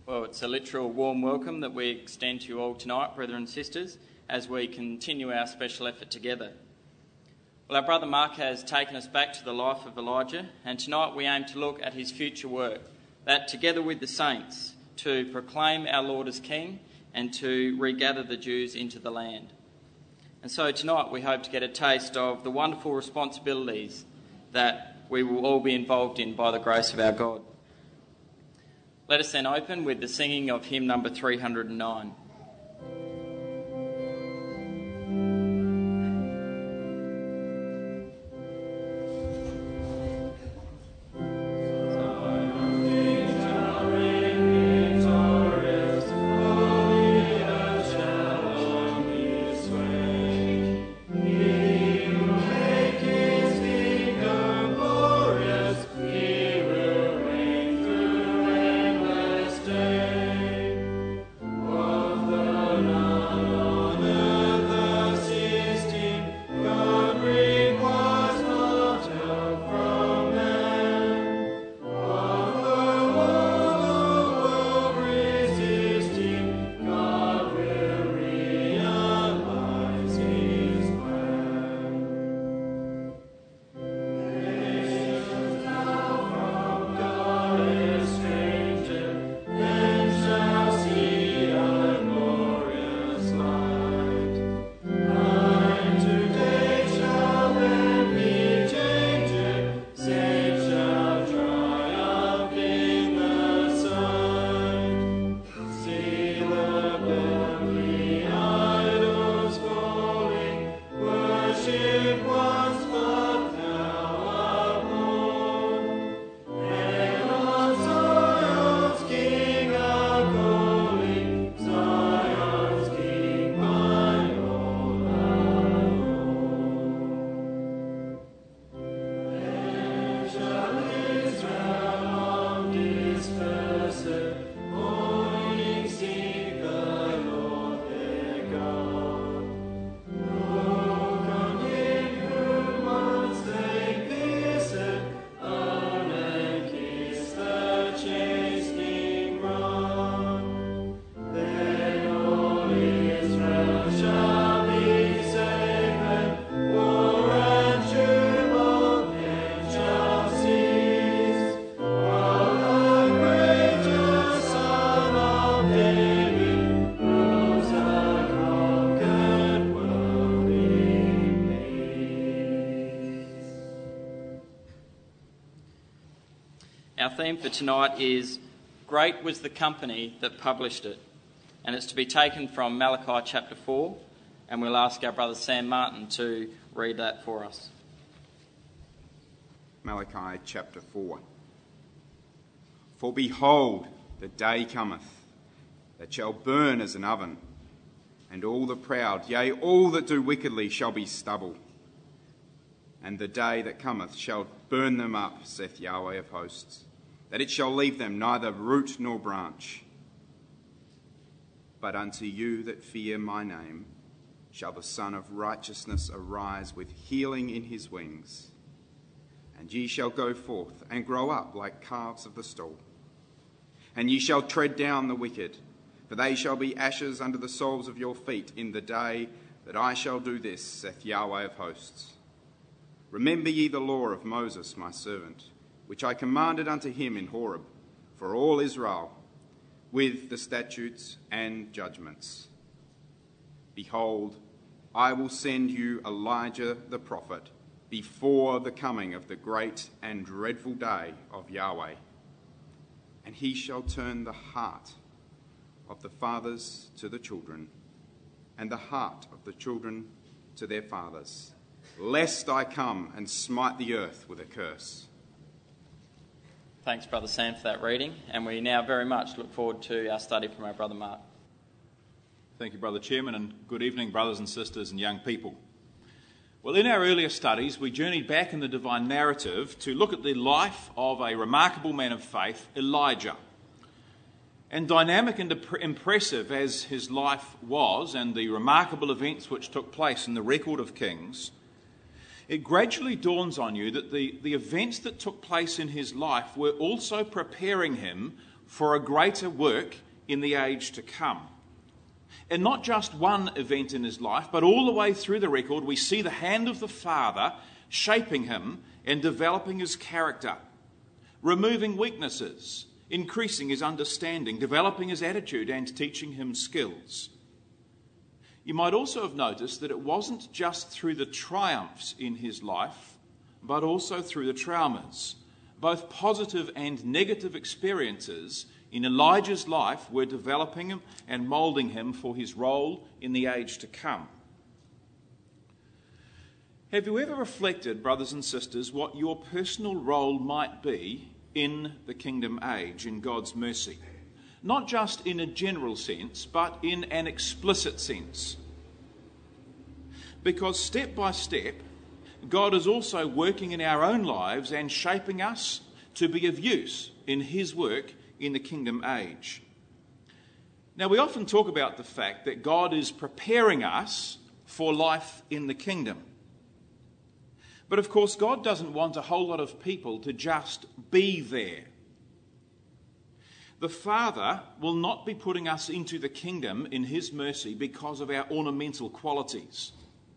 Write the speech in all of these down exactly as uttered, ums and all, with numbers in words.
Well, it's a literal warm welcome that we extend to you all tonight, brethren and sisters, as we continue our special effort together. Well, our brother Mark has taken us back to the life of Elijah, and tonight we aim to look at his future work, that together with the saints, to proclaim our Lord as King and to regather the Jews into the land. And so tonight we hope to get a taste of the wonderful responsibilities that we will all be involved in by the grace of our God. Let us then open with the singing of hymn number three hundred nine. Our theme for tonight is Great Was the Company That Published It, and it's to be taken from Malachi chapter four, and we'll ask our brother Sam Martin to read that for us. Malachi chapter four. For behold, the day cometh, that shall burn as an oven, and all the proud, yea, all that do wickedly shall be stubble. And the day that cometh shall burn them up, saith Yahweh of hosts, that it shall leave them neither root nor branch. But unto you that fear my name shall the Son of Righteousness arise with healing in his wings. And ye shall go forth and grow up like calves of the stall. And ye shall tread down the wicked, for they shall be ashes under the soles of your feet in the day that I shall do this, saith Yahweh of hosts. Remember ye the law of Moses my servant, which I commanded unto him in Horeb, for all Israel, with the statutes and judgments. Behold, I will send you Elijah the prophet before the coming of the great and dreadful day of Yahweh. And he shall turn the heart of the fathers to the children, and the heart of the children to their fathers, lest I come and smite the earth with a curse. Thanks, Brother Sam, for that reading, and we now very much look forward to our study from our brother Mark. Thank you, Brother Chairman, and good evening, brothers and sisters and young people. Well, in our earlier studies, we journeyed back in the divine narrative to look at the life of a remarkable man of faith, Elijah. And dynamic and impressive as his life was, and the remarkable events which took place in the record of Kings, it gradually dawns on you that the, the events that took place in his life were also preparing him for a greater work in the age to come. And not just one event in his life, but all the way through the record, we see the hand of the Father shaping him and developing his character, removing weaknesses, increasing his understanding, developing his attitude, and teaching him skills. You might also have noticed that it wasn't just through the triumphs in his life, but also through the traumas. Both positive and negative experiences in Elijah's life were developing him and moulding him for his role in the age to come. Have you ever reflected, brothers and sisters, what your personal role might be in the kingdom age, in God's mercy? Not just in a general sense, but in an explicit sense. Because step by step, God is also working in our own lives and shaping us to be of use in his work in the kingdom age. Now, we often talk about the fact that God is preparing us for life in the kingdom. But of course, God doesn't want a whole lot of people to just be there. The Father will not be putting us into the kingdom in his mercy because of our ornamental qualities.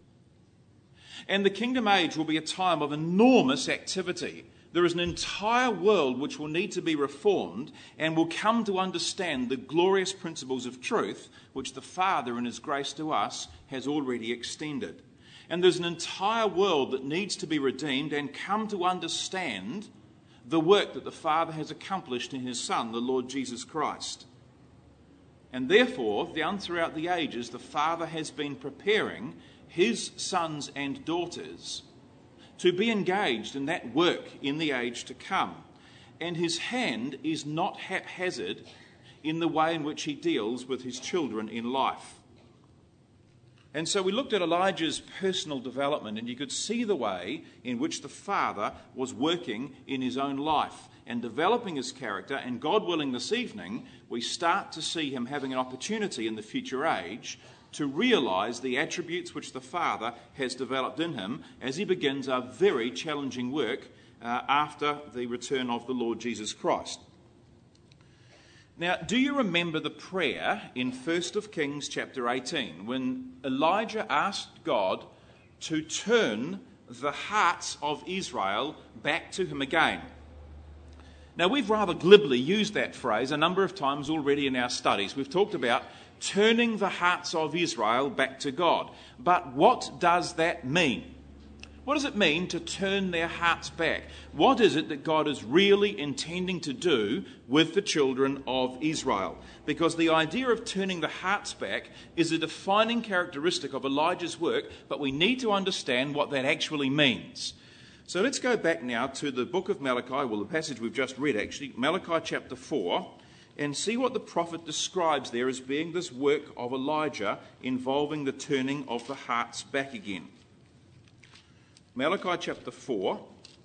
And the kingdom age will be a time of enormous activity. There is an entire world which will need to be reformed and will come to understand the glorious principles of truth which the Father in his grace to us has already extended. And there's an entire world that needs to be redeemed and come to understand the work that the Father has accomplished in his Son, the Lord Jesus Christ. And therefore, down throughout the ages, the Father has been preparing his sons and daughters to be engaged in that work in the age to come. And his hand is not haphazard in the way in which he deals with his children in life. And so we looked at Elijah's personal development, and you could see the way in which the Father was working in his own life and developing his character. And God willing, this evening, we start to see him having an opportunity in the future age to realise the attributes which the Father has developed in him as he begins a very challenging work uh, after the return of the Lord Jesus Christ. Now, do you remember the prayer in First of Kings chapter eighteen when Elijah asked God to turn the hearts of Israel back to him again? Now, we've rather glibly used that phrase a number of times already in our studies. We've talked about turning the hearts of Israel back to God. But what does that mean? What does it mean to turn their hearts back? What is it that God is really intending to do with the children of Israel? Because the idea of turning the hearts back is a defining characteristic of Elijah's work, but we need to understand what that actually means. So let's go back now to the book of Malachi, well, the passage we've just read actually, Malachi chapter four, and see what the prophet describes there as being this work of Elijah involving the turning of the hearts back again. Malachi chapter four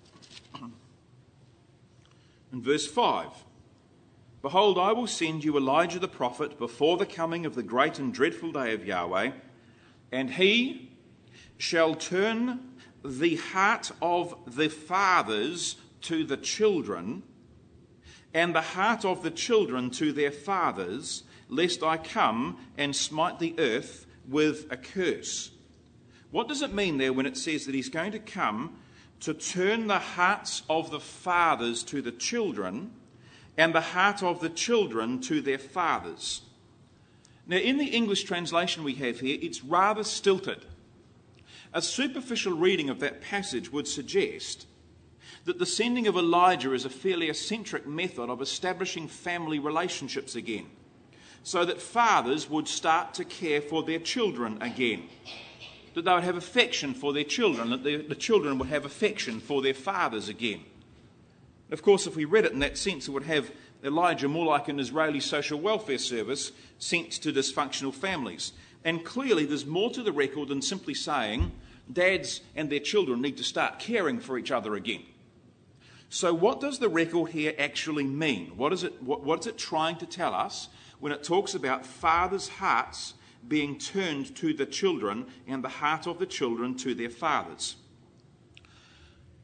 and verse five. Behold, I will send you Elijah the prophet before the coming of the great and dreadful day of Yahweh, and he shall turn the heart of the fathers to the children, and the heart of the children to their fathers, lest I come and smite the earth with a curse. What does it mean there when it says that he's going to come to turn the hearts of the fathers to the children and the heart of the children to their fathers? Now, in the English translation we have here, it's rather stilted. A superficial reading of that passage would suggest that the sending of Elijah is a fairly eccentric method of establishing family relationships again, so that fathers would start to care for their children again, that they would have affection for their children, that the, the children would have affection for their fathers again. Of course, if we read it in that sense, it would have Elijah more like an Israeli social welfare service sent to dysfunctional families. And clearly there's more to the record than simply saying dads and their children need to start caring for each other again. So what does the record here actually mean? What is it, what, what is it trying to tell us when it talks about fathers' hearts being turned to the children and the heart of the children to their fathers?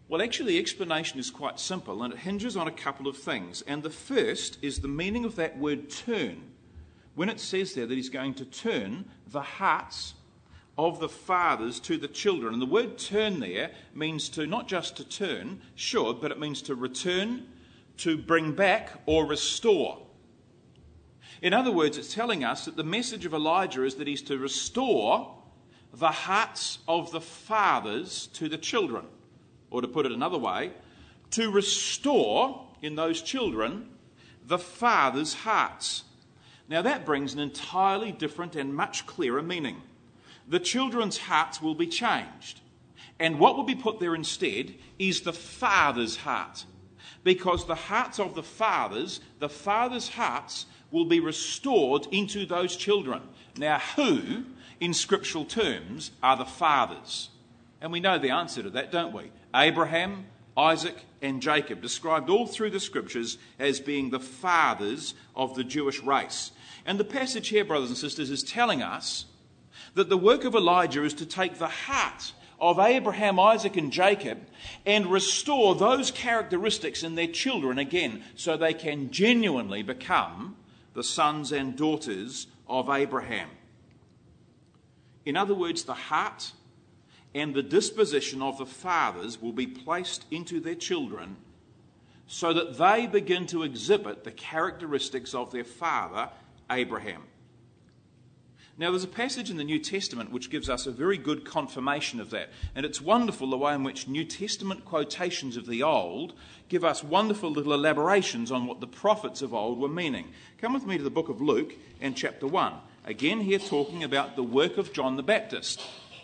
Well, actually, the explanation is quite simple, and it hinges on a couple of things. And the first is the meaning of that word turn. When it says there that he's going to turn the hearts of the fathers to the children. And the word turn there means to not just to turn, sure, but it means to return, to bring back or restore. In other words, it's telling us that the message of Elijah is that he's to restore the hearts of the fathers to the children. Or to put it another way, to restore in those children the fathers' hearts. Now that brings an entirely different and much clearer meaning. The children's hearts will be changed. And what will be put there instead is the father's heart. Because the hearts of the fathers, the fathers' hearts, will be restored into those children. Now, who, in scriptural terms, are the fathers? And we know the answer to that, don't we? Abraham, Isaac, and Jacob, described all through the scriptures as being the fathers of the Jewish race. And the passage here, brothers and sisters, is telling us that the work of Elijah is to take the heart of Abraham, Isaac, and Jacob and restore those characteristics in their children again so they can genuinely become the sons and daughters of Abraham. In other words, the heart and the disposition of the fathers will be placed into their children so that they begin to exhibit the characteristics of their father, Abraham. Now, there's a passage in the New Testament which gives us a very good confirmation of that. And it's wonderful the way in which New Testament quotations of the Old give us wonderful little elaborations on what the prophets of old were meaning. Come with me to the book of Luke and chapter one. Again, here talking about the work of John the Baptist.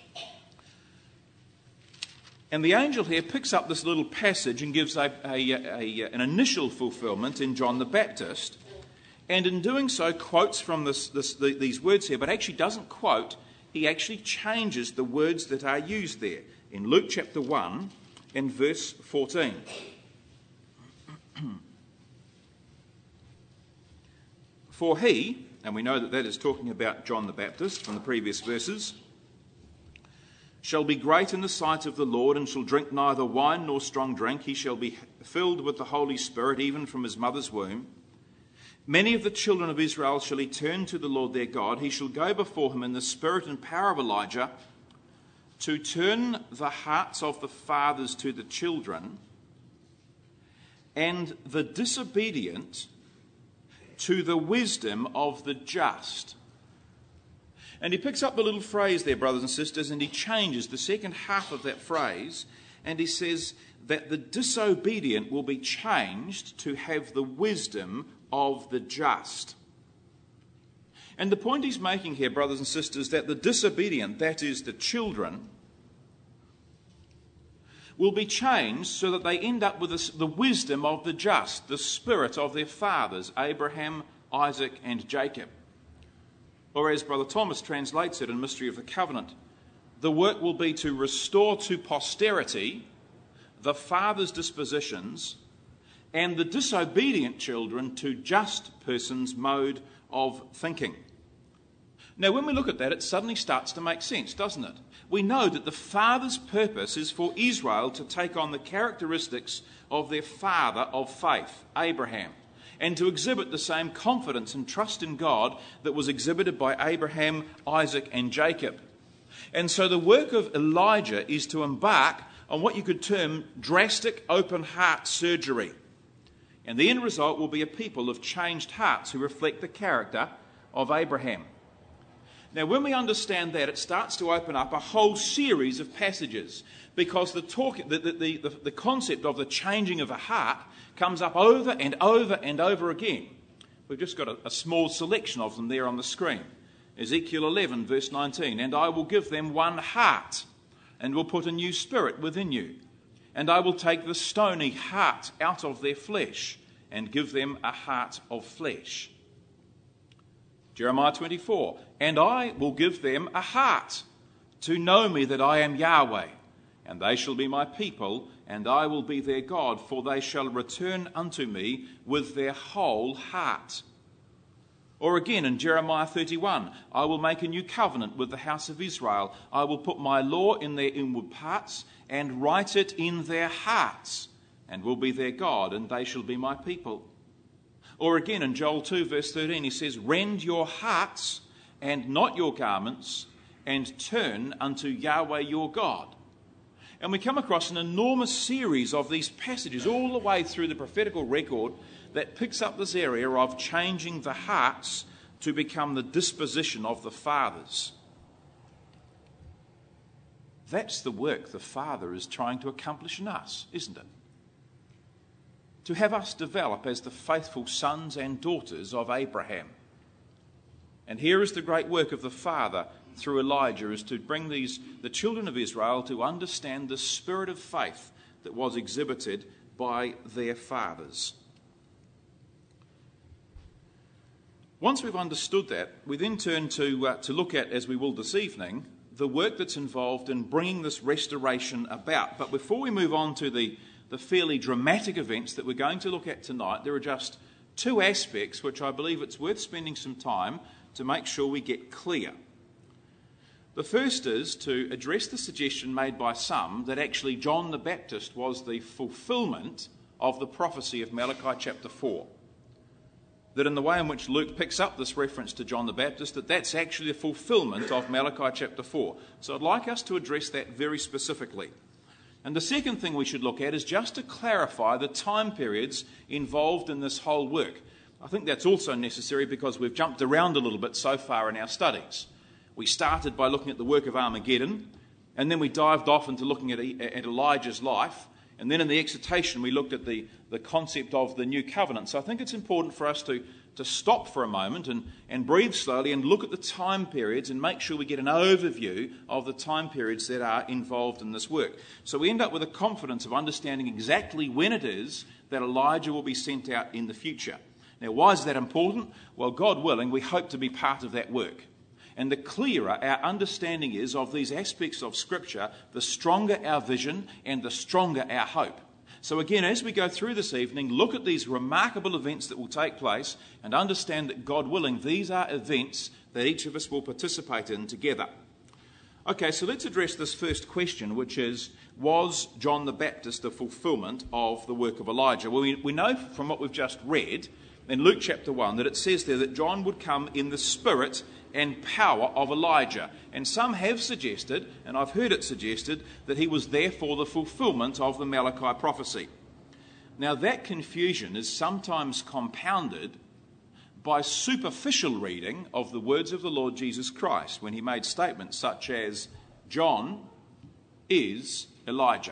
And the angel here picks up this little passage and gives a, a, a, an initial fulfillment in John the Baptist. And in doing so, quotes from this, this, the, these words here, but actually doesn't quote. He actually changes the words that are used there in Luke chapter one and verse fourteen. For he, and we know that that is talking about John the Baptist from the previous verses, shall be great in the sight of the Lord, and shall drink neither wine nor strong drink. He shall be filled with the Holy Spirit, even from his mother's womb. Many of the children of Israel shall he turn to the Lord their God. He shall go before him in the spirit and power of Elijah, to turn the hearts of the fathers to the children, and the disobedient to the wisdom of the just. And he picks up the little phrase there, brothers and sisters, and he changes the second half of that phrase, and he says that the disobedient will be changed to have the wisdom of the just. And the point he's making here, brothers and sisters, that the disobedient, that is the children, will be changed so that they end up with this, the wisdom of the just, the spirit of their fathers, Abraham, Isaac, and Jacob. Or as Brother Thomas translates it in Mystery of the Covenant, the work will be to restore to posterity the father's dispositions and the disobedient children to just persons' mode of thinking. Now, when we look at that, it suddenly starts to make sense, doesn't it? We know that the father's purpose is for Israel to take on the characteristics of their father of faith, Abraham, and to exhibit the same confidence and trust in God that was exhibited by Abraham, Isaac, and Jacob. And so the work of Elijah is to embark on what you could term drastic open heart surgery. And the end result will be a people of changed hearts who reflect the character of Abraham. Now, when we understand that, it starts to open up a whole series of passages, because the, talk, the, the, the, the concept of the changing of a heart comes up over and over and over again. We've just got a, a small selection of them there on the screen. Ezekiel eleven, verse nineteen, and I will give them one heart, and will put a new spirit within you. And I will take the stony heart out of their flesh and give them a heart of flesh. Jeremiah twenty-four, and I will give them a heart to know me that I am Yahweh, and they shall be my people, and I will be their God, for they shall return unto me with their whole heart. Or again in Jeremiah thirty-one, I will make a new covenant with the house of Israel. I will put my law in their inward parts and write it in their hearts, and will be their God, and they shall be my people. Or again in Joel two verse thirteen, he says, rend your hearts and not your garments, and turn unto Yahweh your God. And we come across an enormous series of these passages all the way through the prophetical record that picks up this area of changing the hearts to become the disposition of the fathers. That's the work the Father is trying to accomplish in us, isn't it? To have us develop as the faithful sons and daughters of Abraham. And here is the great work of the Father through Elijah, is to bring these the children of Israel to understand the spirit of faith that was exhibited by their fathers. Once we've understood that, we then turn to, uh, to look at, as we will this evening, the work that's involved in bringing this restoration about. But before we move on to the, the fairly dramatic events that we're going to look at tonight, there are just two aspects which I believe it's worth spending some time to make sure we get clear. The first is to address the suggestion made by some that actually John the Baptist was the fulfilment of the prophecy of Malachi chapter four. That in the way in which Luke picks up this reference to John the Baptist, that that's actually a fulfilment of Malachi chapter four. So I'd like us to address that very specifically. And the second thing we should look at is just to clarify the time periods involved in this whole work. I think that's also necessary because we've jumped around a little bit so far in our studies. We started by looking at the work of Armageddon, and then we dived off into looking at, at Elijah's life, and then in the exhortation we looked at the, the concept of the new covenant. So I think it's important for us to, to stop for a moment and, and breathe slowly and look at the time periods and make sure we get an overview of the time periods that are involved in this work. So we end up with a confidence of understanding exactly when it is that Elijah will be sent out in the future. Now, why is that important? Well, God willing, we hope to be part of that work. And the clearer our understanding is of these aspects of Scripture, the stronger our vision and the stronger our hope. So again, as we go through this evening, look at these remarkable events that will take place and understand that, God willing, these are events that each of us will participate in together. Okay, so let's address this first question, which is, was John the Baptist the fulfilment of the work of Elijah? Well, we, we know from what we've just read in Luke chapter one that it says there that John would come in the spirit and power of Elijah. And some have suggested, and I've heard it suggested, that he was therefore the fulfilment of the Malachi prophecy. Now that confusion is sometimes compounded by superficial reading of the words of the Lord Jesus Christ when he made statements such as, John is Elijah.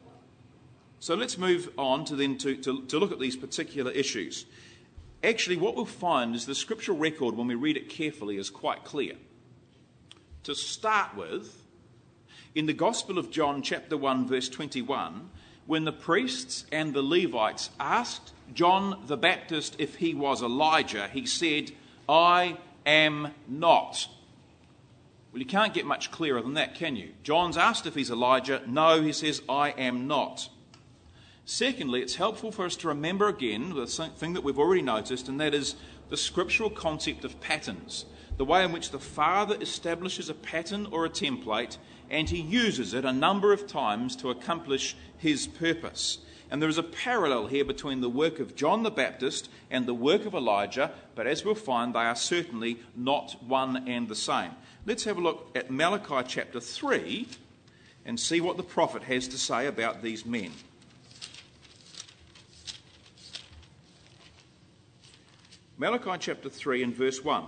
So let's move on to then to, to, to look at these particular issues. Actually, what we'll find is the scriptural record, when we read it carefully, is quite clear. To start with, in the Gospel of John, chapter one, verse twenty-one, when the priests and the Levites asked John the Baptist if he was Elijah, he said, I am not. Well, you can't get much clearer than that, can you? John's asked if he's Elijah. No, he says, I am not. Secondly, it's helpful for us to remember again the thing that we've already noticed, and that is the scriptural concept of patterns, the way in which the Father establishes a pattern or a template, and he uses it a number of times to accomplish his purpose. And there is a parallel here between the work of John the Baptist and the work of Elijah, but as we'll find, they are certainly not one and the same. Let's have a look at Malachi chapter three and see what the prophet has to say about these men. Malachi chapter three and verse one.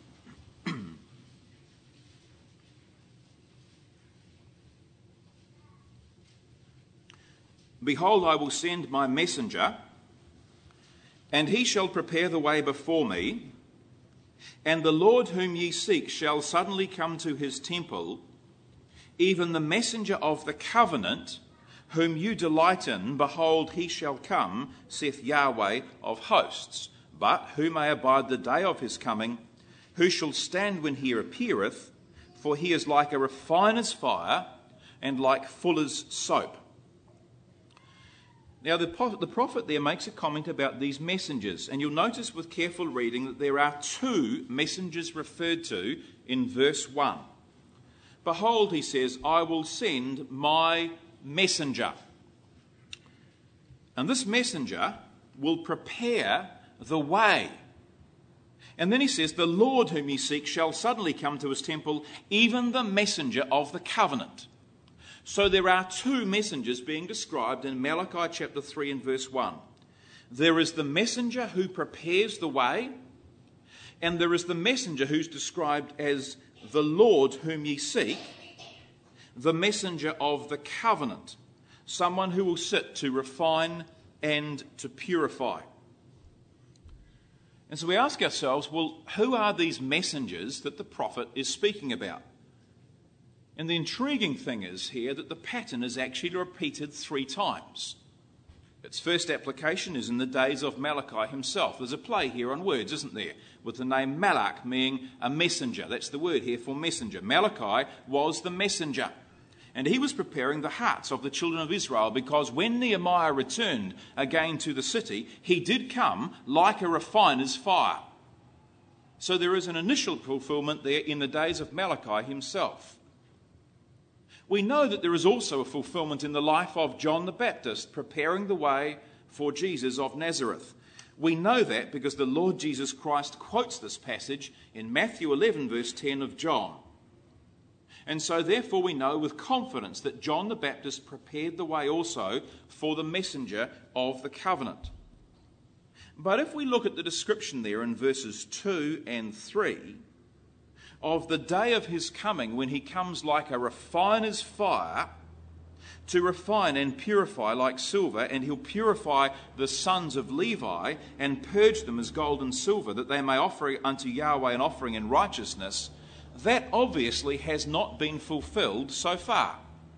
Behold, I will send my messenger, and he shall prepare the way before me, and the Lord whom ye seek shall suddenly come to his temple, even the messenger of the covenant, whom you delight in, behold, he shall come, saith Yahweh of hosts. But who may abide the day of his coming? Who shall stand when he appeareth? For he is like a refiner's fire, and like fuller's soap. Now, the, the prophet there makes a comment about these messengers, and you'll notice with careful reading that there are two messengers referred to in verse one. Behold, he says, I will send my messenger. And this messenger will prepare the way. And then he says, the Lord whom ye seek shall suddenly come to his temple, even the messenger of the covenant. So there are two messengers being described in Malachi chapter three and verse one. There is the messenger who prepares the way, and there is the messenger who's described as the Lord whom ye seek, the messenger of the covenant, someone who will sit to refine and to purify. And so we ask ourselves, well, who are these messengers that the prophet is speaking about? And the intriguing thing is here that the pattern is actually repeated three times. Its first application is in the days of Malachi himself. There's a play here on words, isn't there? With the name Malach meaning a messenger. That's the word here for messenger. Malachi was the messenger. And he was preparing the hearts of the children of Israel, because when Nehemiah returned again to the city, he did come like a refiner's fire. So there is an initial fulfillment there in the days of Malachi himself. We know that there is also a fulfillment in the life of John the Baptist, preparing the way for Jesus of Nazareth. We know that because the Lord Jesus Christ quotes this passage in Matthew eleven, verse ten of John. And so therefore we know with confidence that John the Baptist prepared the way also for the messenger of the covenant. But if we look at the description there in verses two and three, of the day of his coming, when he comes like a refiner's fire to refine and purify like silver, and he'll purify the sons of Levi and purge them as gold and silver, that they may offer unto Yahweh an offering in righteousness, that obviously has not been fulfilled so far.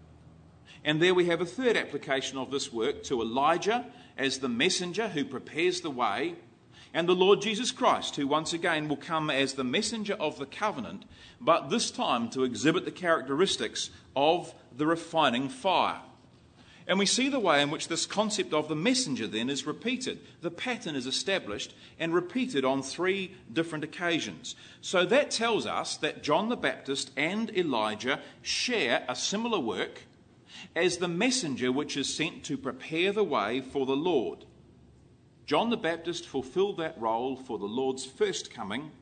And there we have a third application of this work to Elijah as the messenger who prepares the way, and the Lord Jesus Christ, who once again will come as the messenger of the covenant, but this time to exhibit the characteristics of the refining fire. And we see the way in which this concept of the messenger then is repeated. The pattern is established and repeated on three different occasions. So that tells us that John the Baptist and Elijah share a similar work as the messenger which is sent to prepare the way for the Lord. John the Baptist fulfilled that role for the Lord's first coming.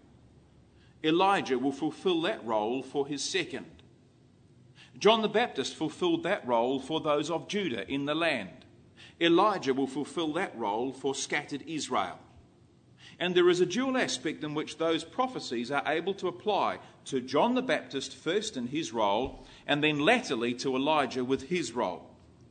Elijah will fulfill that role for his second. John the Baptist fulfilled that role for those of Judah in the land. Elijah will fulfill that role for scattered Israel. And there is a dual aspect in which those prophecies are able to apply to John the Baptist first in his role, and then latterly to Elijah with his role.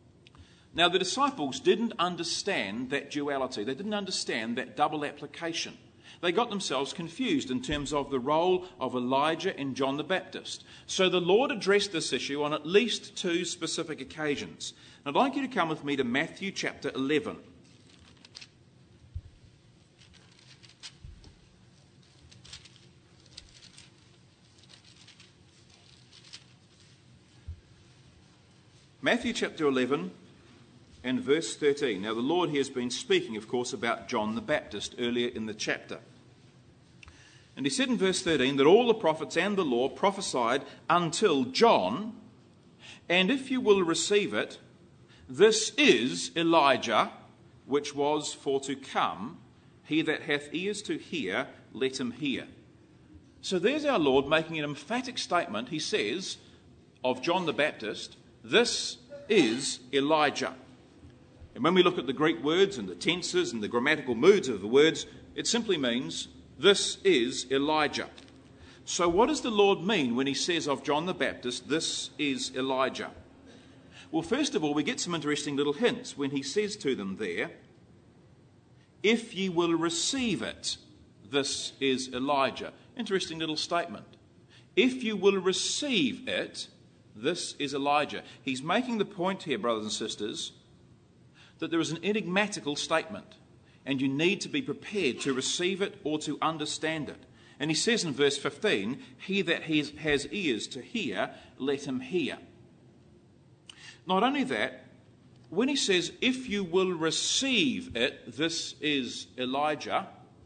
Now, the disciples didn't understand that duality. They didn't understand that double application. They got themselves confused in terms of the role of Elijah and John the Baptist. So the Lord addressed this issue on at least two specific occasions. And I'd like you to come with me to Matthew chapter eleven. Matthew chapter eleven. And verse thirteen. Now the Lord here has been speaking, of course, about John the Baptist earlier in the chapter. And he said in verse thirteen that all the prophets and the law prophesied until John, and if you will receive it, this is Elijah, which was for to come. He that hath ears to hear, let him hear. So there's our Lord making an emphatic statement. He says of John the Baptist, this is Elijah. And when we look at the Greek words and the tenses and the grammatical moods of the words, it simply means, this is Elijah. So what does the Lord mean when he says of John the Baptist, this is Elijah? Well, first of all, we get some interesting little hints when he says to them there, if ye will receive it, this is Elijah. Interesting little statement. If you will receive it, this is Elijah. He's making the point here, brothers and sisters, that there is an enigmatical statement, and you need to be prepared to receive it or to understand it. And he says in verse fifteen, he that has ears to hear, let him hear. Not only that, when he says, if you will receive it, this is Elijah,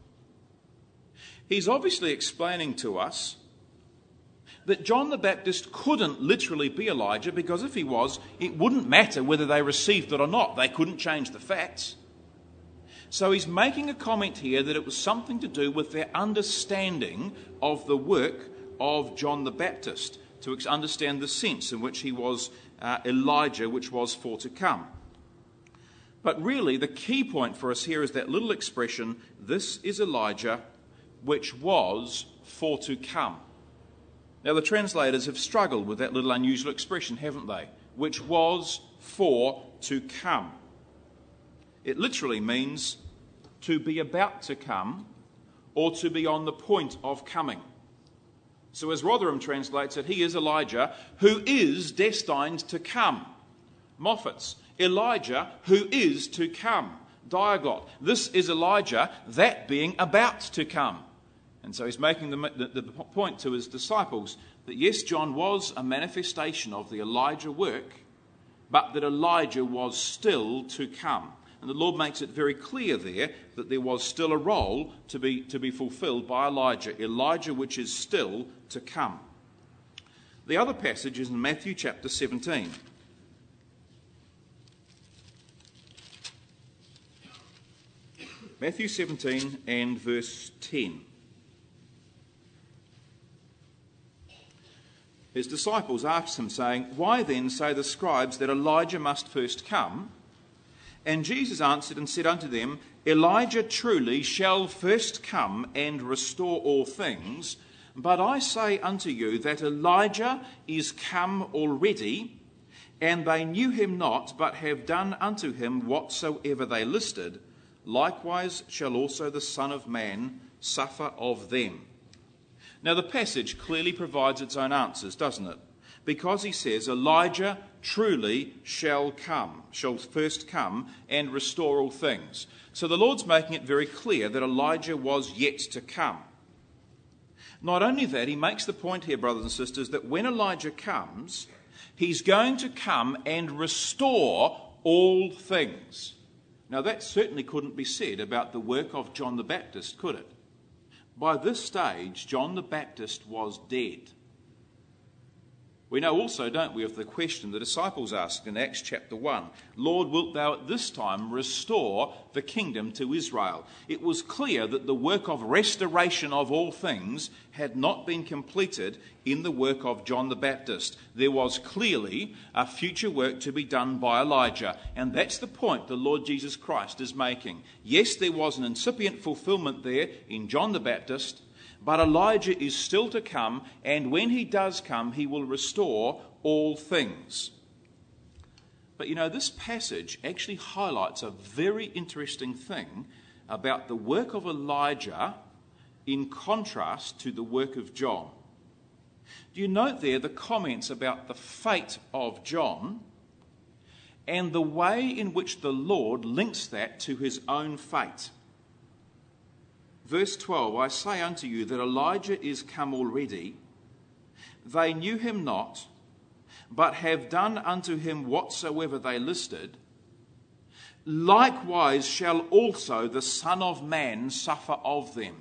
he's obviously explaining to us that John the Baptist couldn't literally be Elijah, because if he was, it wouldn't matter whether they received it or not. They couldn't change the facts. So he's making a comment here that it was something to do with their understanding of the work of John the Baptist, to understand the sense in which he was uh, Elijah, which was for to come. But really, the key point for us here is that little expression, this is Elijah, which was for to come. Now, the translators have struggled with that little unusual expression, haven't they? Which was for to come. It literally means to be about to come or to be on the point of coming. So as Rotherham translates it, he is Elijah who is destined to come. Moffat's, Elijah who is to come. Diaglott, this is Elijah, that being about to come. And so he's making the, the, the point to his disciples that yes, John was a manifestation of the Elijah work, but that Elijah was still to come. And the Lord makes it very clear there that there was still a role to be, to be fulfilled by Elijah. Elijah which is still to come. The other passage is in Matthew chapter seventeen. Matthew seventeen and verse ten. His disciples asked him, saying, why then say the scribes that Elijah must first come? And Jesus answered and said unto them, Elijah truly shall first come and restore all things. But I say unto you that Elijah is come already, and they knew him not, but have done unto him whatsoever they listed. Likewise shall also the Son of Man suffer of them. Now the passage clearly provides its own answers, doesn't it? Because he says, Elijah truly shall come, shall first come and restore all things. So the Lord's making it very clear that Elijah was yet to come. Not only that, he makes the point here, brothers and sisters, that when Elijah comes, he's going to come and restore all things. Now that certainly couldn't be said about the work of John the Baptist, could it? By this stage, John the Baptist was dead. We know also, don't we, of the question the disciples asked in Acts chapter one, Lord, wilt thou at this time restore the kingdom to Israel? It was clear that the work of restoration of all things had not been completed in the work of John the Baptist. There was clearly a future work to be done by Elijah, and that's the point the Lord Jesus Christ is making. Yes, there was an incipient fulfillment there in John the Baptist, but Elijah is still to come, and when he does come, he will restore all things. But you know, this passage actually highlights a very interesting thing about the work of Elijah in contrast to the work of John. Do you note there the comments about the fate of John and the way in which the Lord links that to his own fate? Verse twelve, I say unto you that Elijah is come already. They knew him not, but have done unto him whatsoever they listed. Likewise shall also the Son of Man suffer of them.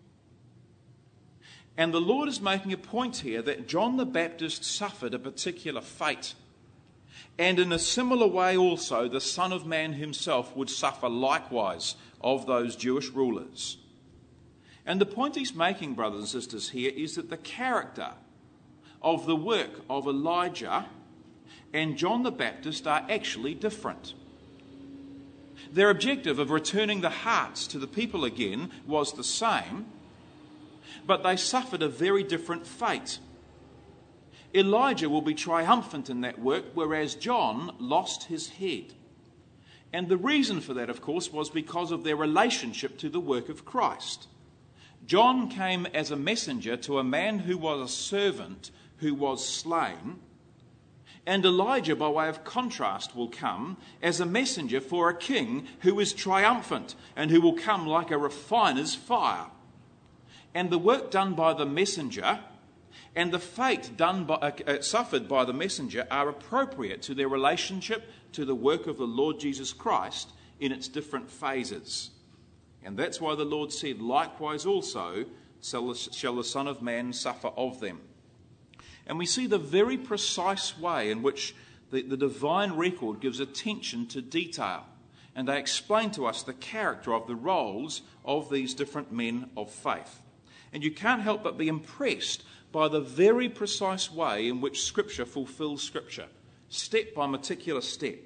And the Lord is making a point here that John the Baptist suffered a particular fate. And in a similar way also, the Son of Man himself would suffer likewise of those Jewish rulers. And the point he's making, brothers and sisters, here is that the character of the work of Elijah and John the Baptist are actually different. Their objective of returning the hearts to the people again was the same, but they suffered a very different fate. Elijah will be triumphant in that work, whereas John lost his head. And the reason for that, of course, was because of their relationship to the work of Christ. John came as a messenger to a man who was a servant who was slain, and Elijah, by way of contrast, will come as a messenger for a king who is triumphant and who will come like a refiner's fire. And the work done by the messenger and the fate done by, uh, suffered by the messenger are appropriate to their relationship to the work of the Lord Jesus Christ in its different phases. And that's why the Lord said, likewise also shall the Son of Man suffer of them. And we see the very precise way in which the, the divine record gives attention to detail. And they explain to us the character of the roles of these different men of faith. And you can't help but be impressed by the very precise way in which Scripture fulfills Scripture, step by meticulous step.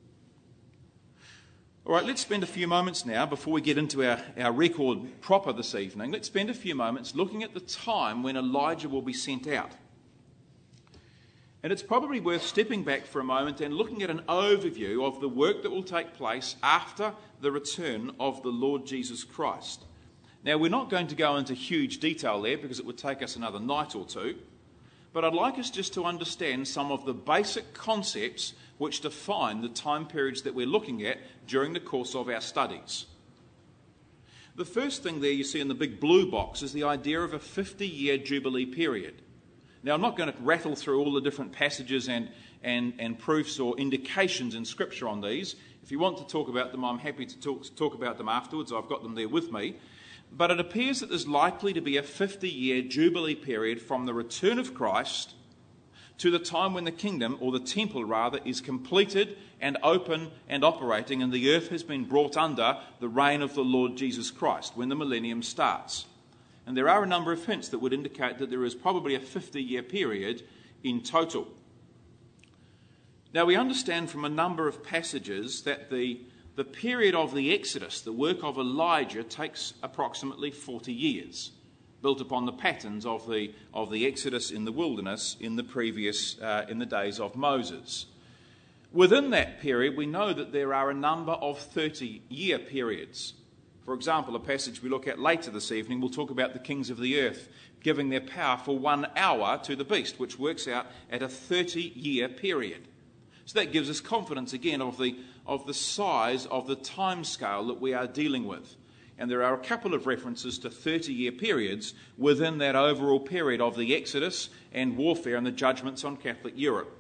All right, let's spend a few moments now, before we get into our, our record proper this evening, let's spend a few moments looking at the time when Elijah will be sent out. And it's probably worth stepping back for a moment and looking at an overview of the work that will take place after the return of the Lord Jesus Christ. Now, we're not going to go into huge detail there because it would take us another night or two, but I'd like us just to understand some of the basic concepts which define the time periods that we're looking at during the course of our studies. The first thing there you see in the big blue box is the idea of a fifty-year Jubilee period. Now, I'm not going to rattle through all the different passages and, and, and proofs or indications in Scripture on these. If you want to talk about them, I'm happy to talk, talk about them afterwards. I've got them there with me. But it appears that there's likely to be a fifty-year Jubilee period from the return of Christ to the time when the kingdom, or the temple rather, is completed and open and operating, and the earth has been brought under the reign of the Lord Jesus Christ, when the millennium starts. And there are a number of hints that would indicate that there is probably a fifty-year period in total. Now, we understand from a number of passages that the, the period of the Exodus, the work of Elijah, takes approximately forty years, built upon the patterns of the, of the Exodus in the wilderness in the previous, uh, in the days of Moses. Within that period, we know that there are a number of thirty-year periods. For example, a passage we look at later this evening will talk about the kings of the earth giving their power for one hour to the beast, which works out at a thirty-year period. So that gives us confidence again of the, of the size of the time scale that we are dealing with. And there are a couple of references to thirty-year periods within that overall period of the Exodus and warfare and the judgments on Catholic Europe.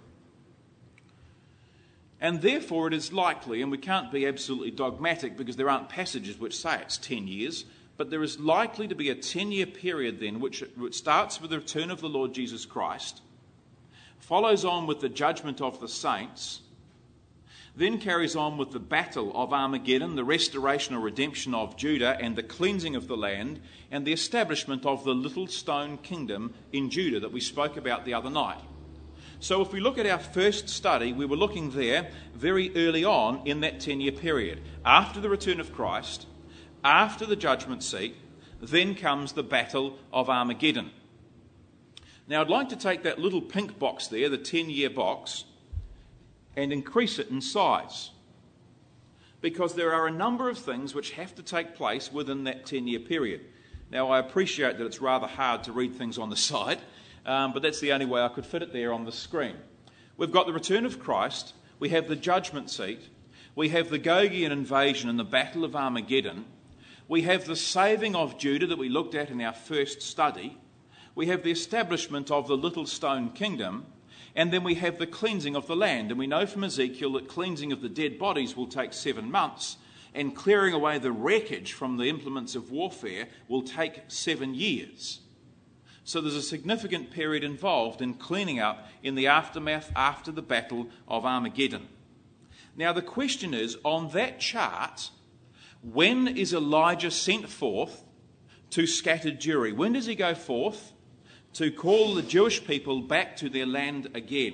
And therefore it is likely, and we can't be absolutely dogmatic because there aren't passages which say it's ten years, but there is likely to be a ten-year period then which, which starts with the return of the Lord Jesus Christ, follows on with the judgment of the saints, then carries on with the battle of Armageddon, the restoration or redemption of Judah and the cleansing of the land, and the establishment of the little stone kingdom in Judah that we spoke about the other night. So if we look at our first study, we were looking there very early on in that ten-year period. After the return of Christ, after the judgment seat, then comes the battle of Armageddon. Now I'd like to take that little pink box there, the ten-year box, and increase it in size, because there are a number of things which have to take place within that ten-year period. Now, I appreciate that it's rather hard to read things on the side, um, but that's the only way I could fit it there on the screen. We've got the return of Christ, we have the judgment seat, we have the Gogian invasion and the battle of Armageddon, we have the saving of Judah that we looked at in our first study, we have the establishment of the little stone kingdom, and then we have the cleansing of the land. And we know from Ezekiel that cleansing of the dead bodies will take seven months, and clearing away the wreckage from the implements of warfare will take seven years. So there's a significant period involved in cleaning up in the aftermath after the battle of Armageddon. Now the question is, on that chart, when is Elijah sent forth to scatter Jewry? When does he go forth to call the Jewish people back to their land again?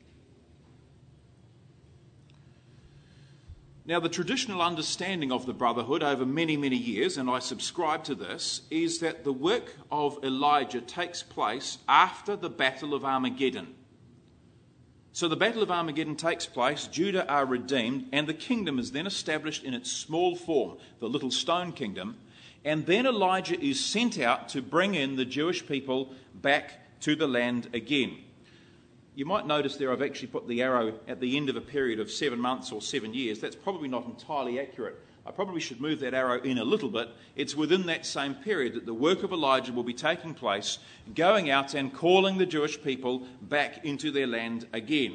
Now, the traditional understanding of the Brotherhood over many, many years, and I subscribe to this, is that the work of Elijah takes place after the Battle of Armageddon. So the Battle of Armageddon takes place, Judah are redeemed, and the kingdom is then established in its small form, the little stone kingdom, and then Elijah is sent out to bring in the Jewish people back to the land again. You might notice there I've actually put the arrow at the end of a period of seven months or seven years. That's probably not entirely accurate. I probably should move that arrow in a little bit. It's within that same period that the work of Elijah will be taking place, going out and calling the Jewish people back into their land again.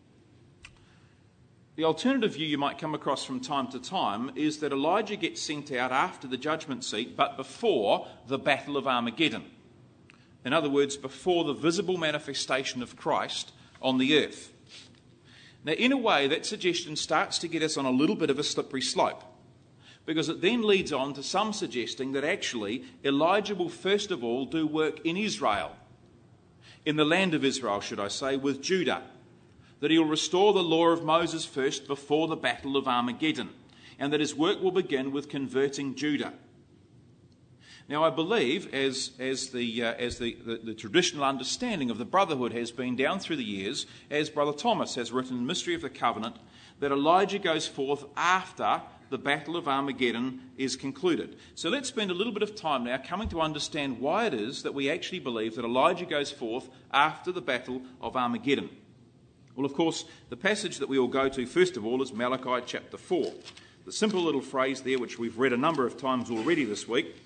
The alternative view you might come across from time to time is that Elijah gets sent out after the judgment seat, but before the Battle of Armageddon. In other words, before the visible manifestation of Christ on the earth. Now, in a way, that suggestion starts to get us on a little bit of a slippery slope, because it then leads on to some suggesting that actually Elijah will first of all do work in Israel, in the land of Israel, should I say, with Judah. That he'll restore the law of Moses first before the Battle of Armageddon, and that his work will begin with converting Judah. Now, I believe, as, as, the, uh, as the, the, the traditional understanding of the brotherhood has been down through the years, as Brother Thomas has written in Mystery of the Covenant, that Elijah goes forth after the Battle of Armageddon is concluded. So let's spend a little bit of time now coming to understand why it is that we actually believe that Elijah goes forth after the Battle of Armageddon. Well, of course, the passage that we will go to first of all is Malachi chapter four. The simple little phrase there, which we've read a number of times already this week.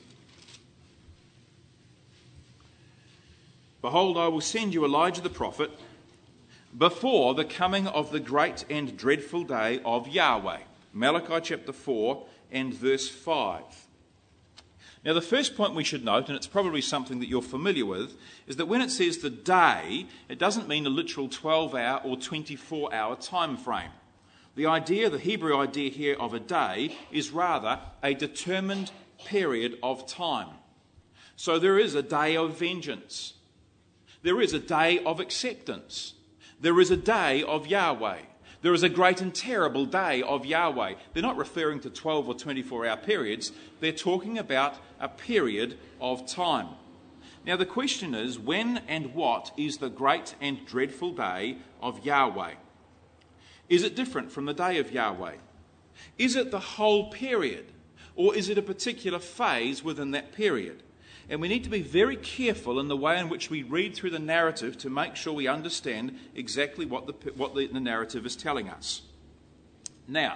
Behold, I will send you Elijah the prophet before the coming of the great and dreadful day of Yahweh. Malachi chapter four and verse five. Now, the first point we should note, and it's probably something that you're familiar with, is that when it says the day, it doesn't mean a literal twelve-hour or twenty-four hour time frame. The idea, the Hebrew idea here of a day, is rather a determined period of time. So there is a day of vengeance. There is a day of acceptance. There is a day of Yahweh. There is a great and terrible day of Yahweh. They're not referring to twelve or twenty-four hour periods. They're talking about a period of time. Now the question is, when and what is the great and dreadful day of Yahweh? Is it different from the day of Yahweh? Is it the whole period? Or is it a particular phase within that period? And we need to be very careful in the way in which we read through the narrative to make sure we understand exactly what the, what the, the narrative is telling us. Now,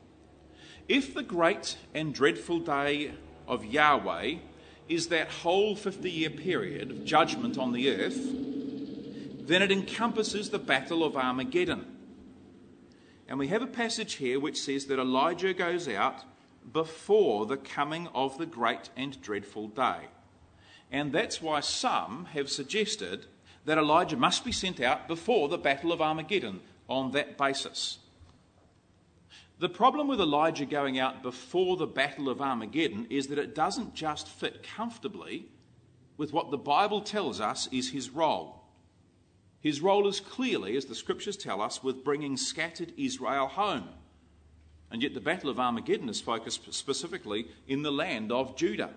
if the great and dreadful day of Yahweh is that whole fifty-year period of judgment on the earth, then it encompasses the Battle of Armageddon. And we have a passage here which says that Elijah goes out before the coming of the great and dreadful day. And that's why some have suggested that Elijah must be sent out before the Battle of Armageddon on that basis. The problem with Elijah going out before the Battle of Armageddon is that it doesn't just fit comfortably with what the Bible tells us is his role. His role is clearly, as the scriptures tell us, with bringing scattered Israel home. And yet the Battle of Armageddon is focused specifically in the land of Judah.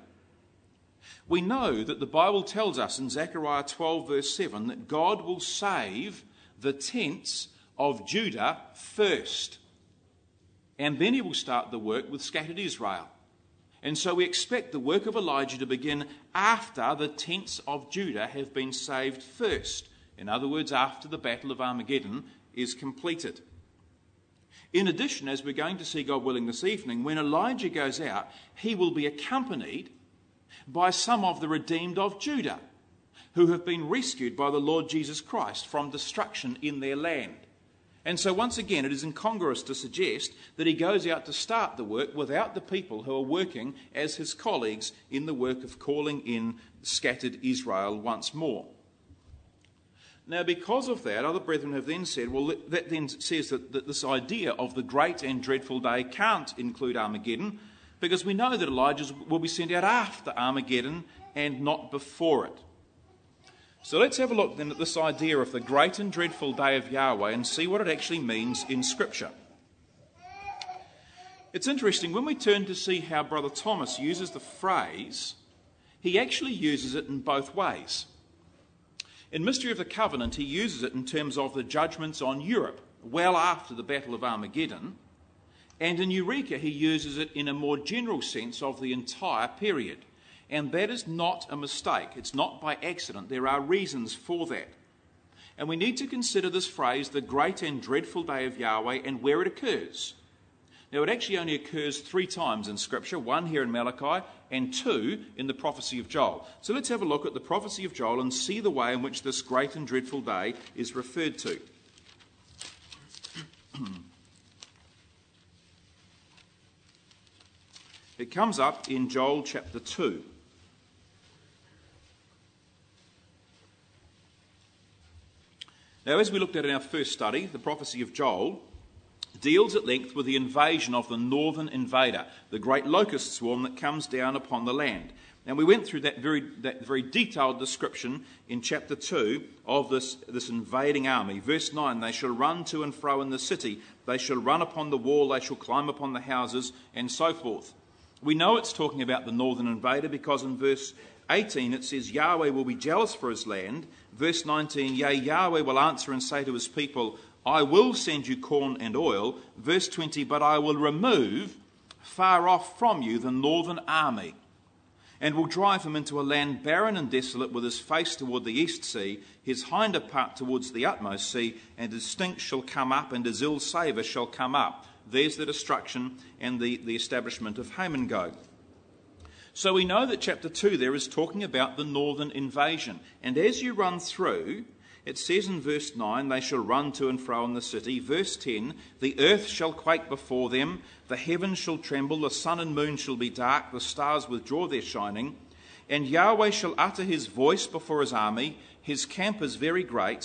We know that the Bible tells us in Zechariah twelve verse seven that God will save the tents of Judah first. And then he will start the work with scattered Israel. And so we expect the work of Elijah to begin after the tents of Judah have been saved first. In other words, after the Battle of Armageddon is completed. In addition, as we're going to see, God willing, this evening, when Elijah goes out, he will be accompanied by some of the redeemed of Judah, who have been rescued by the Lord Jesus Christ from destruction in their land. And so once again, it is incongruous to suggest that he goes out to start the work without the people who are working as his colleagues in the work of calling in scattered Israel once more. Now, because of that, other brethren have then said, well, that then says that, that this idea of the great and dreadful day can't include Armageddon, because we know that Elijah will be sent out after Armageddon and not before it. So let's have a look then at this idea of the great and dreadful day of Yahweh and see what it actually means in Scripture. It's interesting, when we turn to see how Brother Thomas uses the phrase, he actually uses it in both ways. In Mystery of the Covenant, he uses it in terms of the judgments on Europe, well after the Battle of Armageddon. And in Eureka, he uses it in a more general sense of the entire period. And that is not a mistake. It's not by accident. There are reasons for that. And we need to consider this phrase, the great and dreadful day of Yahweh, and where it occurs. Now, it actually only occurs three times in Scripture, one here in Malachi and two in the prophecy of Joel. So let's have a look at the prophecy of Joel and see the way in which this great and dreadful day is referred to. It comes up in Joel chapter two. Now, as we looked at in our first study, the prophecy of Joel deals at length with the invasion of the northern invader, the great locust swarm that comes down upon the land. And we went through that very that very detailed description in chapter two of this, this invading army. Verse nine, they shall run to and fro in the city, they shall run upon the wall, they shall climb upon the houses, and so forth. We know it's talking about the northern invader because in verse eighteen it says, Yahweh will be jealous for his land. Verse nineteen, yea, Yahweh will answer and say to his people, I will send you corn and oil. Verse twenty, but I will remove far off from you the northern army, and will drive him into a land barren and desolate, with his face toward the east sea, his hinder part towards the utmost sea, and his stink shall come up, and his ill savour shall come up. There's the destruction and the, the establishment of Hamon-Gog. So we know that chapter two there is talking about the northern invasion. And as you run through, it says in verse nine, they shall run to and fro in the city. Verse ten, the earth shall quake before them, the heavens shall tremble, the sun and moon shall be dark, the stars withdraw their shining. And Yahweh shall utter his voice before his army, his camp is very great.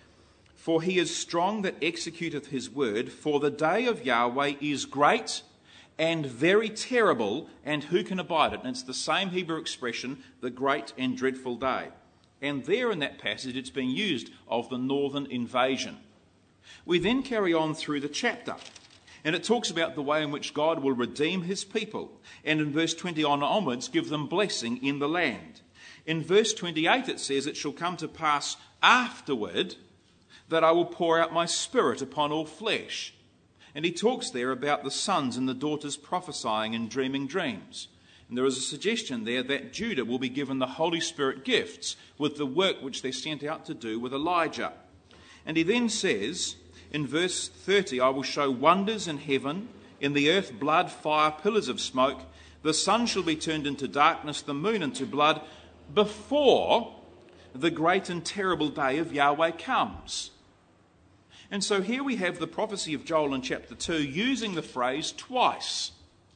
For he is strong that executeth his word, for the day of Yahweh is great and very terrible, and who can abide it? And it's the same Hebrew expression, the great and dreadful day. And there in that passage it's being used of the northern invasion. We then carry on through the chapter, and it talks about the way in which God will redeem his people. And in verse twenty on onwards, give them blessing in the land. In verse twenty-eight it says, it shall come to pass afterward that I will pour out my spirit upon all flesh. And he talks there about the sons and the daughters prophesying and dreaming dreams. And there is a suggestion there that Judah will be given the Holy Spirit gifts with the work which they're sent out to do with Elijah. And he then says in verse thirty, I will show wonders in heaven, in the earth blood, fire, pillars of smoke. The sun shall be turned into darkness, the moon into blood, before the great and terrible day of Yahweh comes. And so here we have the prophecy of Joel in chapter two using the phrase twice.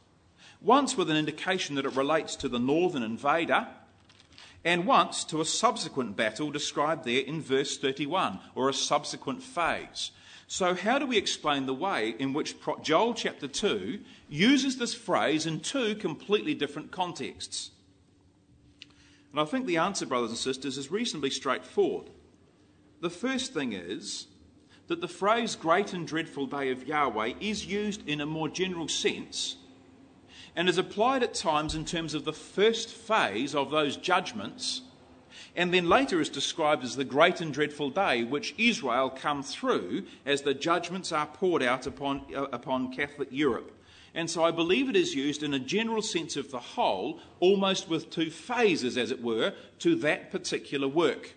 Once with an indication that it relates to the northern invader, and once to a subsequent battle described there in verse thirty-one, or a subsequent phase. So how do we explain the way in which Joel chapter two uses this phrase in two completely different contexts? And I think the answer, brothers and sisters, is reasonably straightforward. The first thing is that the phrase great and dreadful day of Yahweh is used in a more general sense and is applied at times in terms of the first phase of those judgments, and then later is described as the great and dreadful day which Israel come through as the judgments are poured out upon, uh, upon Catholic Europe. And so I believe it is used in a general sense of the whole, almost with two phases, as it were, to that particular work.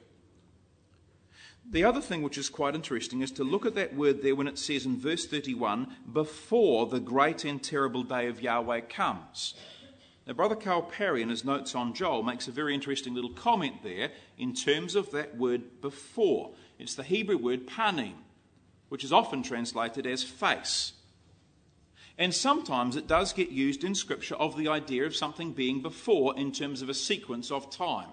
The other thing which is quite interesting is to look at that word there when it says in verse thirty-one, before the great and terrible day of Yahweh comes. Now, Brother Carl Parry, in his notes on Joel, makes a very interesting little comment there in terms of that word before. It's the Hebrew word panim, which is often translated as face. And sometimes it does get used in Scripture of the idea of something being before in terms of a sequence of time.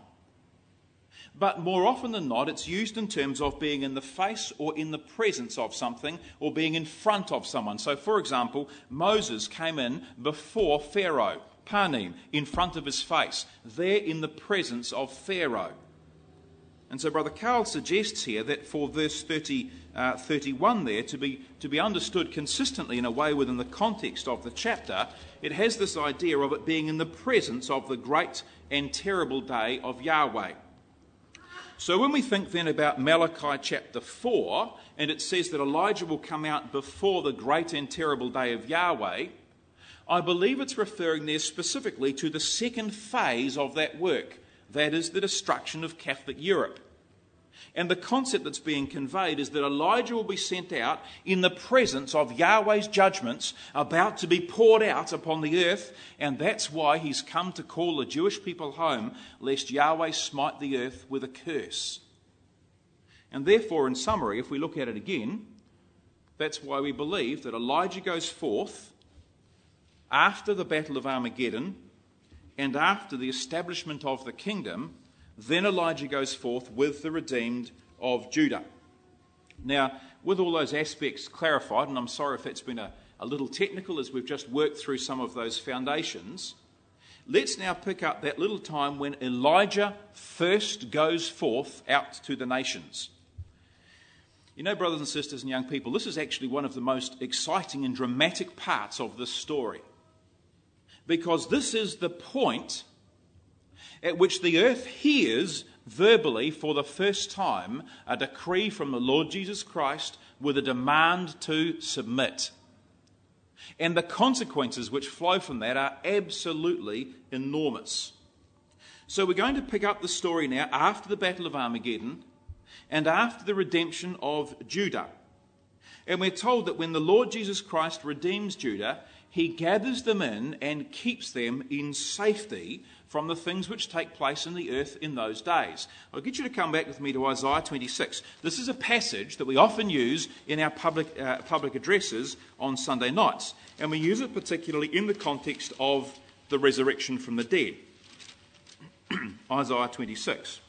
But more often than not, it's used in terms of being in the face or in the presence of something, or being in front of someone. So, for example, Moses came in before Pharaoh, panim, in front of his face, there in the presence of Pharaoh. And so Brother Carl suggests here that for verse thirty, uh, thirty-one there, to be, to be understood consistently in a way within the context of the chapter, it has this idea of it being in the presence of the great and terrible day of Yahweh. So when we think then about Malachi chapter four, and it says that Elijah will come out before the great and terrible day of Yahweh, I believe it's referring there specifically to the second phase of that work, that is the destruction of Catholic Europe. And the concept that's being conveyed is that Elijah will be sent out in the presence of Yahweh's judgments about to be poured out upon the earth, and that's why he's come to call the Jewish people home, lest Yahweh smite the earth with a curse. And therefore, in summary, if we look at it again, that's why we believe that Elijah goes forth after the Battle of Armageddon and after the establishment of the kingdom. Then Elijah goes forth with the redeemed of Judah. Now, with all those aspects clarified, and I'm sorry if that's been a, a little technical as we've just worked through some of those foundations, let's now pick up that little time when Elijah first goes forth out to the nations. You know, brothers and sisters and young people, this is actually one of the most exciting and dramatic parts of this story, because this is the point at which the earth hears verbally for the first time a decree from the Lord Jesus Christ with a demand to submit. And the consequences which flow from that are absolutely enormous. So we're going to pick up the story now after the Battle of Armageddon and after the redemption of Judah. And we're told that when the Lord Jesus Christ redeems Judah, he gathers them in and keeps them in safety from the things which take place in the earth in those days. I'll get you to come back with me to Isaiah twenty-six. This is a passage that we often use in our public, uh, public addresses on Sunday nights, and we use it particularly in the context of the resurrection from the dead. Isaiah twenty-six.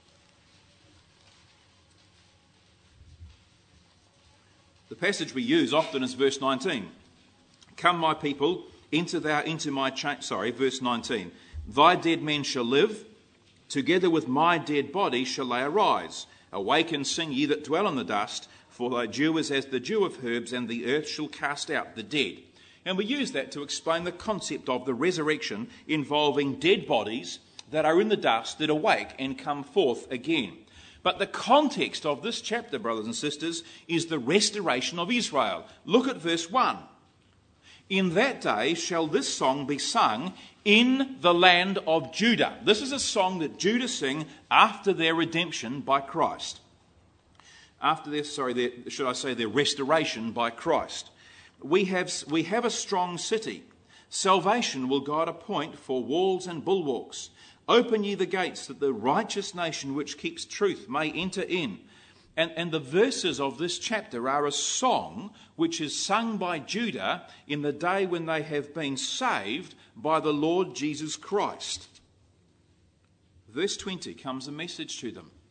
The passage we use often is verse nineteen. Come, my people, enter thou into my cha- sorry, verse nineteen. Thy dead men shall live, together with my dead body shall they arise. Awake and sing, ye that dwell in the dust, for thy dew is as the dew of herbs, and the earth shall cast out the dead. And we use that to explain the concept of the resurrection involving dead bodies that are in the dust that awake and come forth again. But the context of this chapter, brothers and sisters, is the restoration of Israel. Look at verse one. In that day shall this song be sung in the land of Judah. This is a song that Judah sing after their redemption by Christ. After their, sorry, their, should I say their restoration by Christ. We have, we have a strong city. Salvation will God appoint for walls and bulwarks. Open ye the gates that the righteous nation which keeps truth may enter in. And, and the verses of this chapter are a song which is sung by Judah in the day when they have been saved by the Lord Jesus Christ. Verse twenty comes a message to them.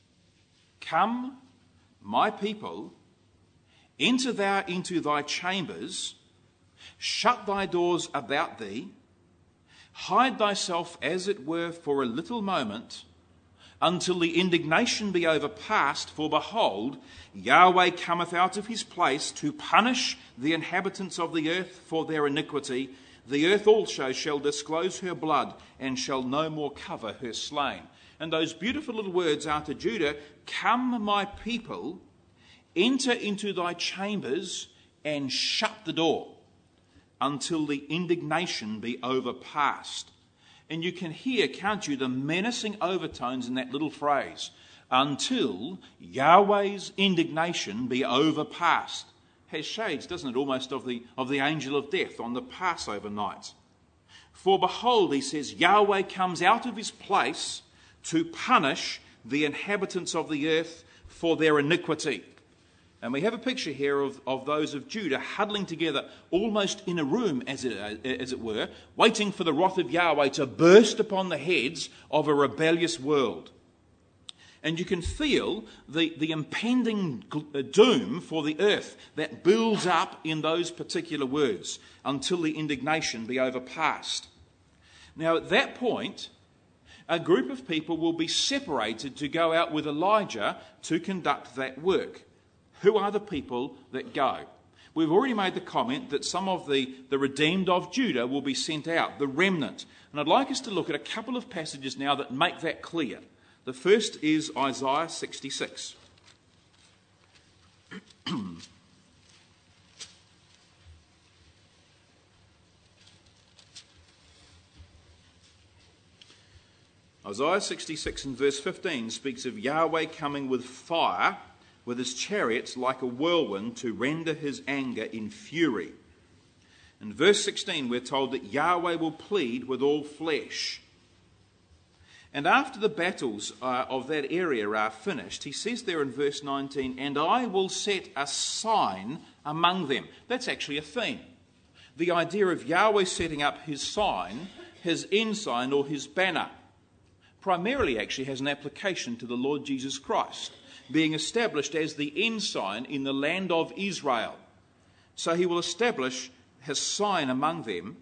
Come, my people, enter thou into thy chambers, shut thy doors about thee, hide thyself as it were for a little moment, until the indignation be overpast, for behold, Yahweh cometh out of his place to punish the inhabitants of the earth for their iniquity. The earth also shall disclose her blood, and shall no more cover her slain. And those beautiful little words are to Judah, come my people, enter into thy chambers, and shut the door, until the indignation be overpast. And you can hear, can't you, the menacing overtones in that little phrase. Until Yahweh's indignation be overpast. Has shades, doesn't it, almost of the, of the angel of death on the Passover night. For behold, he says, Yahweh comes out of his place to punish the inhabitants of the earth for their iniquity. And we have a picture here of, of those of Judah huddling together almost in a room, as it, as it were, waiting for the wrath of Yahweh to burst upon the heads of a rebellious world. And you can feel the, the impending doom for the earth that builds up in those particular words, until the indignation be overpast. Now at that point, a group of people will be separated to go out with Elijah to conduct that work. Who are the people that go? We've already made the comment that some of the, the redeemed of Judah will be sent out, the remnant. And I'd like us to look at a couple of passages now that make that clear. The first is Isaiah sixty-six. Isaiah sixty-six and verse fifteen speaks of Yahweh coming with fire, with his chariots like a whirlwind, to render his anger in fury. In verse sixteen, we're told that Yahweh will plead with all flesh. And after the battles uh, of that area are finished, he says there in verse nineteen, and I will set a sign among them. That's actually a theme. The idea of Yahweh setting up his sign, his ensign or his banner, primarily actually has an application to the Lord Jesus Christ, being established as the ensign in the land of Israel. So he will establish his sign among them,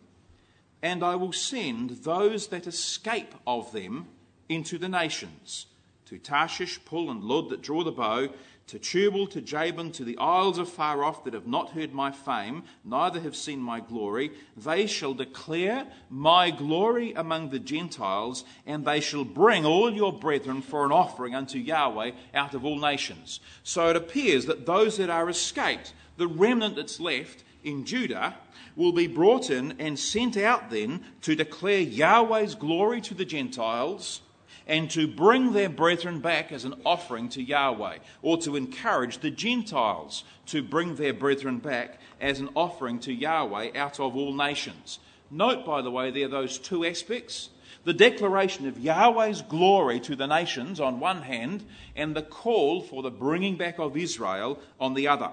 and I will send those that escape of them into the nations, to Tarshish, Pul, and Lud that draw the bow, to Tubal, to Jabin, to the isles afar off that have not heard my fame, neither have seen my glory. They shall declare my glory among the Gentiles, and they shall bring all your brethren for an offering unto Yahweh out of all nations. So it appears that those that are escaped, the remnant that's left in Judah, will be brought in and sent out then to declare Yahweh's glory to the Gentiles, and to bring their brethren back as an offering to Yahweh, or to encourage the Gentiles to bring their brethren back as an offering to Yahweh out of all nations. Note, by the way, there are those two aspects. The declaration of Yahweh's glory to the nations on one hand, and the call for the bringing back of Israel on the other.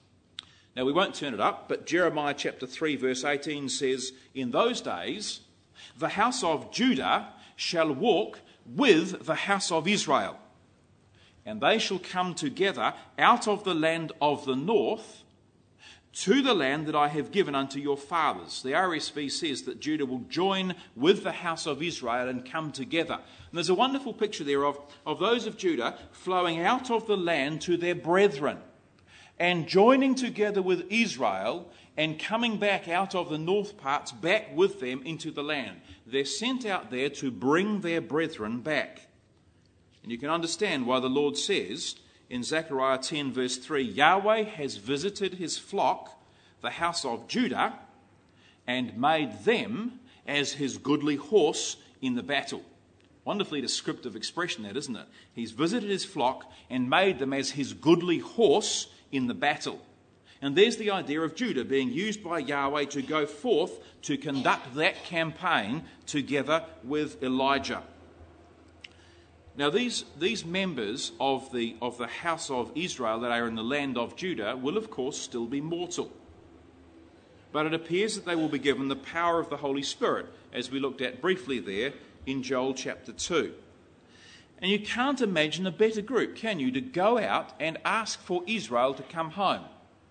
Now, we won't turn it up, but Jeremiah chapter three verse eighteen says, in those days the house of Judah shall walk with the house of Israel, and they shall come together out of the land of the north to the land that I have given unto your fathers. The R S V says that Judah will join with the house of Israel and come together. And there's a wonderful picture there of, of those of Judah flowing out of the land to their brethren and joining together with Israel and coming back out of the north parts back with them into the land. They're sent out there to bring their brethren back. And you can understand why the Lord says in Zechariah ten verse three, Yahweh has visited his flock, the house of Judah, and made them as his goodly horse in the battle. Wonderfully descriptive expression that, isn't it? He's visited his flock and made them as his goodly horse in the battle. And there's the idea of Judah being used by Yahweh to go forth to conduct that campaign together with Elijah. Now these, these members of the, of the house of Israel that are in the land of Judah will of course still be mortal. But it appears that they will be given the power of the Holy Spirit, as we looked at briefly there in Joel chapter two. And you can't imagine a better group, can you, to go out and ask for Israel to come home.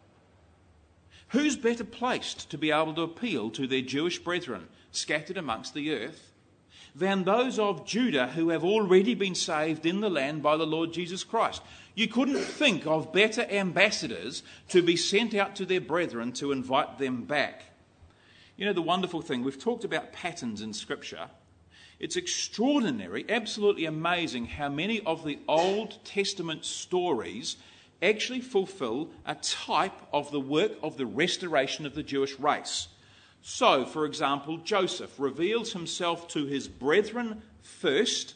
Who's better placed to be able to appeal to their Jewish brethren scattered amongst the earth than those of Judah who have already been saved in the land by the Lord Jesus Christ? You couldn't think of better ambassadors to be sent out to their brethren to invite them back. You know, the wonderful thing, we've talked about patterns in Scripture. It's extraordinary, absolutely amazing how many of the Old Testament stories actually fulfill a type of the work of the restoration of the Jewish race. So, for example, Joseph reveals himself to his brethren first,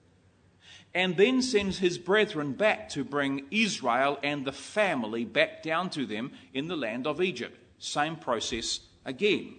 and then sends his brethren back to bring Israel and the family back down to them in the land of Egypt. Same process again.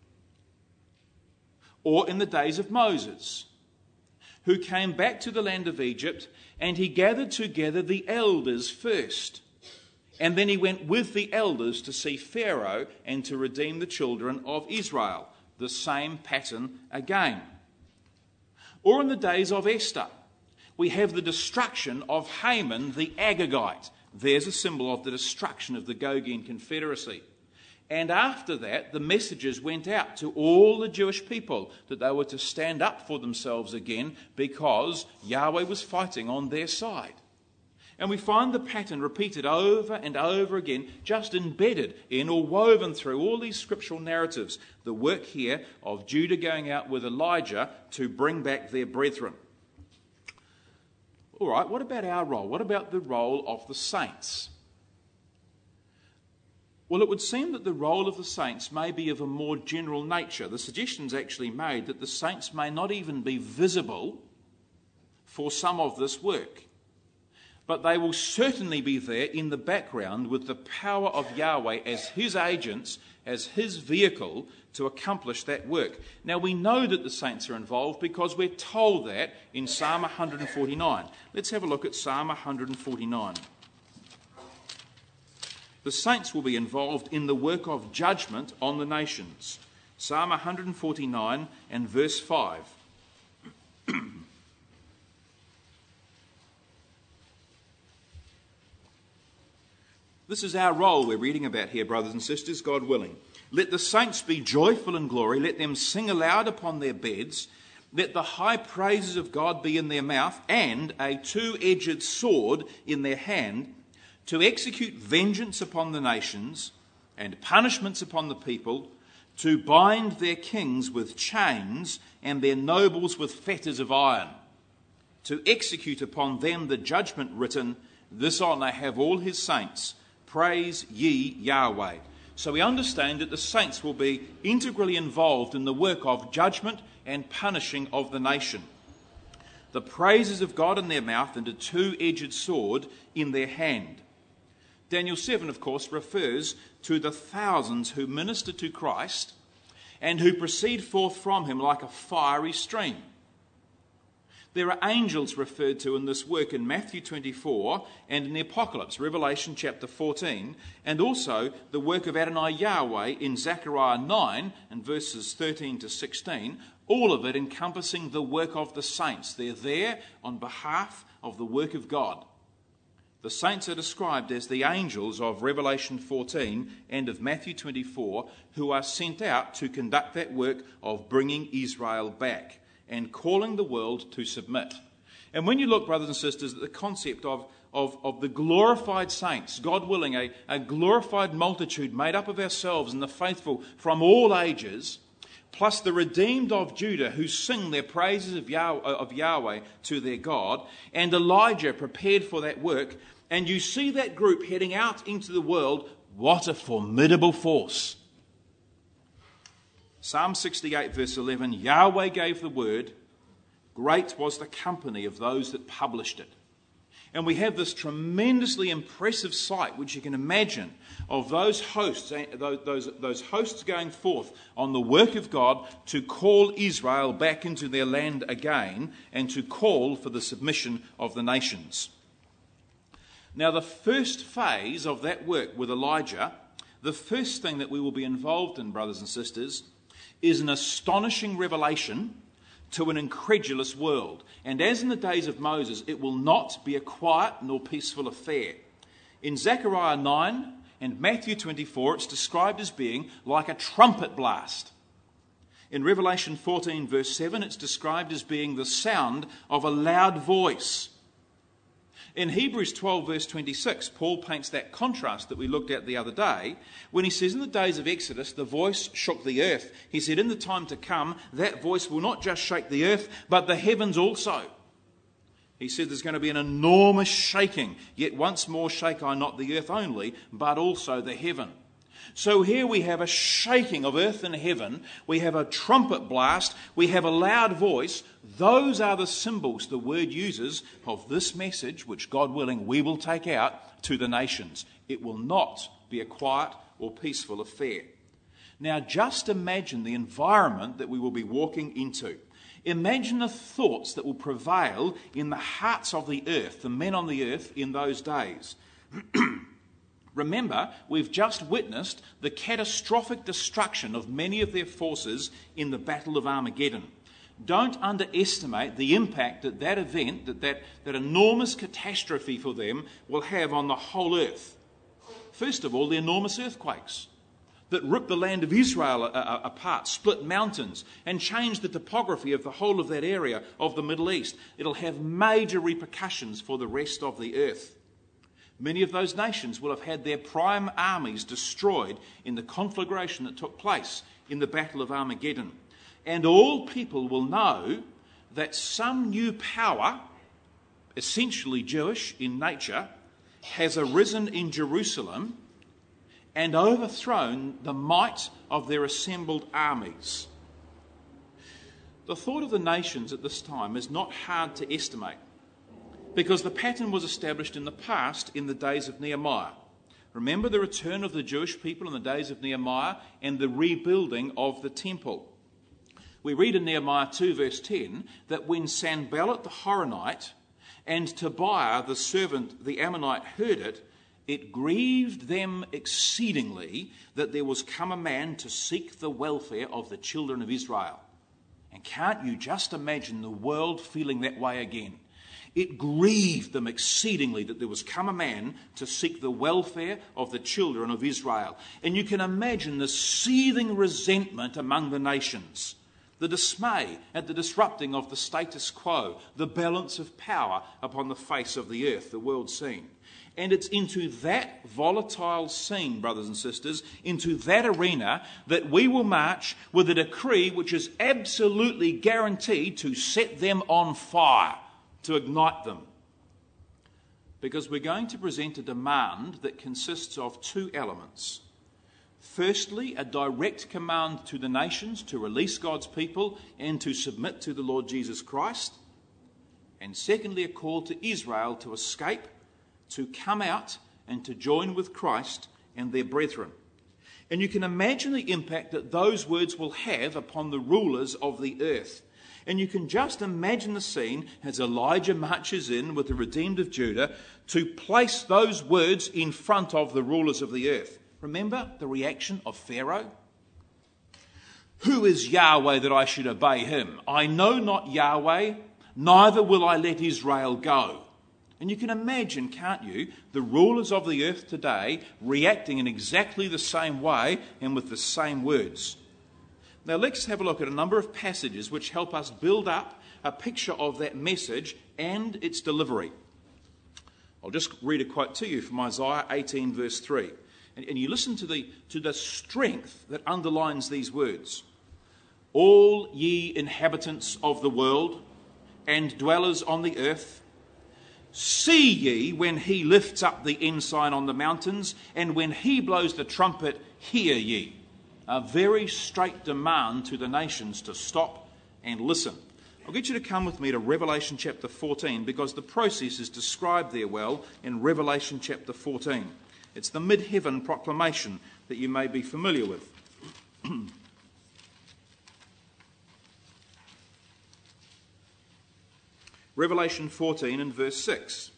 Or in the days of Moses, who came back to the land of Egypt, and he gathered together the elders first. And then he went with the elders to see Pharaoh and to redeem the children of Israel. The same pattern again. Or in the days of Esther, we have the destruction of Haman the Agagite. There's a symbol of the destruction of the Gogian Confederacy. And after that, the messages went out to all the Jewish people that they were to stand up for themselves again because Yahweh was fighting on their side. And we find the pattern repeated over and over again, just embedded in or woven through all these scriptural narratives. The work here of Judah going out with Elijah to bring back their brethren. All right, what about our role? What about the role of the saints? Well, it would seem that the role of the saints may be of a more general nature. The suggestion is actually made that the saints may not even be visible for some of this work. But they will certainly be there in the background with the power of Yahweh as his agents, as his vehicle to accomplish that work. Now we know that the saints are involved because we're told that in Psalm one forty-nine. Let's have a look at Psalm one forty-nine. The saints will be involved in the work of judgment on the nations. Psalm one forty-nine and verse five. This is our role we're reading about here, brothers and sisters, God willing. Let the saints be joyful in glory. Let them sing aloud upon their beds. Let the high praises of God be in their mouth and a two-edged sword in their hand, to execute vengeance upon the nations and punishments upon the people, to bind their kings with chains and their nobles with fetters of iron, to execute upon them the judgment written, this honour have all his saints. Praise ye Yahweh. So we understand that the saints will be integrally involved in the work of judgment and punishing of the nation. The praises of God in their mouth and a two-edged sword in their hand. Daniel seven, of course, refers to the thousands who minister to Christ and who proceed forth from him like a fiery stream. There are angels referred to in this work in Matthew twenty-four and in the Apocalypse, Revelation chapter fourteen, and also the work of Adonai Yahweh in Zechariah nine and verses thirteen to sixteen, all of it encompassing the work of the saints. They're there on behalf of the work of God. The saints are described as the angels of Revelation fourteen and of Matthew twenty-four, who are sent out to conduct that work of bringing Israel back and calling the world to submit. And when you look, brothers and sisters, at the concept of, of, of the glorified saints, God willing, a, a glorified multitude made up of ourselves and the faithful from all ages, plus the redeemed of Judah who sing their praises of Yahweh, of Yahweh to their God, and Elijah prepared for that work, and you see that group heading out into the world, what a formidable force. Psalm sixty-eight verse eleven, Yahweh gave the word, great was the company of those that published it. And we have this tremendously impressive sight, which you can imagine, of those hosts, those, those hosts going forth on the work of God to call Israel back into their land again and to call for the submission of the nations. Now, the first phase of that work with Elijah, the first thing that we will be involved in, brothers and sisters, is an astonishing revelation to an incredulous world. And as in the days of Moses, it will not be a quiet nor peaceful affair. In Zechariah nine and Matthew twenty-four, it's described as being like a trumpet blast. In Revelation fourteen verse seven, it's described as being the sound of a loud voice. In Hebrews twelve verse twenty-six, Paul paints that contrast that we looked at the other day when he says, in the days of Exodus, the voice shook the earth. He said, in the time to come, that voice will not just shake the earth, but the heavens also. He said there's going to be an enormous shaking, yet once more shake I not the earth only, but also the heaven. So here we have a shaking of earth and heaven. We have a trumpet blast. We have a loud voice. Those are the symbols the word uses of this message, which God willing we will take out to the nations. It will not be a quiet or peaceful affair. Now just imagine the environment that we will be walking into. Imagine the thoughts that will prevail in the hearts of the earth, the men on the earth in those days. Remember, we've just witnessed the catastrophic destruction of many of their forces in the Battle of Armageddon. Don't underestimate the impact that that event, that, that, that enormous catastrophe for them will have on the whole earth. First of all, the enormous earthquakes that ripped the land of Israel apart, split mountains, and changed the topography of the whole of that area of the Middle East. It'll have major repercussions for the rest of the earth. Many of those nations will have had their prime armies destroyed in the conflagration that took place in the Battle of Armageddon. And all people will know that some new power, essentially Jewish in nature, has arisen in Jerusalem and overthrown the might of their assembled armies. the thought of the nations at this time is not hard to estimate, because the pattern was established in the past in the days of Nehemiah. Remember the return of the Jewish people in the days of Nehemiah and the rebuilding of the temple. We read in Nehemiah two verse ten that when Sanballat the Horonite and Tobiah the servant, the Ammonite, heard it, it grieved them exceedingly that there was come a man to seek the welfare of the children of Israel. And can't you just imagine the world feeling that way again? It grieved them exceedingly that there was come a man to seek the welfare of the children of Israel. And you can imagine the seething resentment among the nations, the dismay at the disrupting of the status quo, the balance of power upon the face of the earth, the world scene. And it's into that volatile scene, brothers and sisters, into that arena that we will march with a decree which is absolutely guaranteed to set them on fire, to ignite them. Because we're going to present a demand that consists of two elements. Firstly, a direct command to the nations to release God's people and to submit to the Lord Jesus Christ. And secondly, a call to Israel to escape, to come out and to join with Christ and their brethren. And you can imagine the impact that those words will have upon the rulers of the earth. And you can just imagine the scene as Elijah marches in with the redeemed of Judah to place those words in front of the rulers of the earth. Remember the reaction of Pharaoh? Who is Yahweh that I should obey him? I know not Yahweh, neither will I let Israel go. And you can imagine, can't you, the rulers of the earth today reacting in exactly the same way and with the same words. Now let's have a look at a number of passages which help us build up a picture of that message and its delivery. I'll just read a quote to you from Isaiah eighteen verse three. And, and you listen to the, to the strength that underlines these words. All ye inhabitants of the world and dwellers on the earth, see ye when he lifts up the ensign on the mountains, and when he blows the trumpet, hear ye. A very straight demand to the nations to stop and listen. I'll get you to come with me to Revelation chapter fourteen, because the process is described there well in Revelation chapter fourteen. It's the mid-heaven proclamation that you may be familiar with. Revelation fourteen and verse six.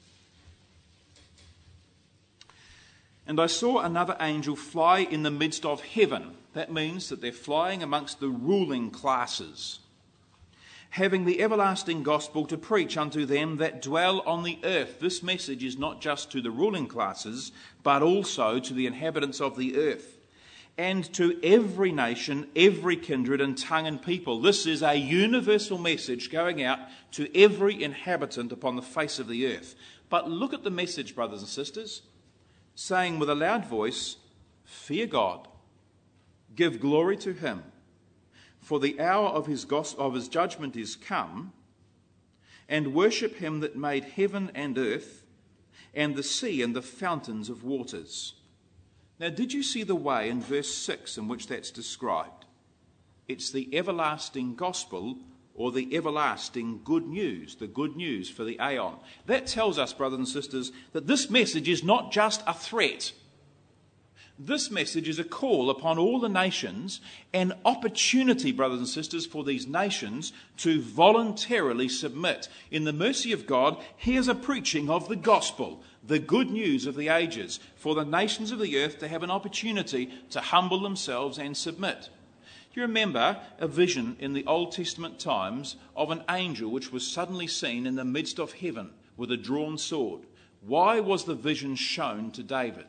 And I saw another angel fly in the midst of heaven. That means that they're flying amongst the ruling classes, having the everlasting gospel to preach unto them that dwell on the earth. This message is not just to the ruling classes, but also to the inhabitants of the earth, and to every nation, every kindred and tongue and people. This is a universal message going out to every inhabitant upon the face of the earth. But look at the message, brothers and sisters, saying with a loud voice, fear God, give glory to him, for the hour of his gos- of his judgment is come, and worship him that made heaven and earth, and the sea and the fountains of waters. Now, did you see the way in verse six in which that's described? It's the everlasting gospel, or the everlasting good news, the good news for the aeon. That tells us, brothers and sisters, that this message is not just a threat. This message is a call upon all the nations, an opportunity, brothers and sisters, for these nations to voluntarily submit. In the mercy of God, here's a preaching of the gospel, the good news of the ages, for the nations of the earth to have an opportunity to humble themselves and submit. Do you remember a vision in the Old Testament times of an angel which was suddenly seen in the midst of heaven with a drawn sword? Why was the vision shown to David?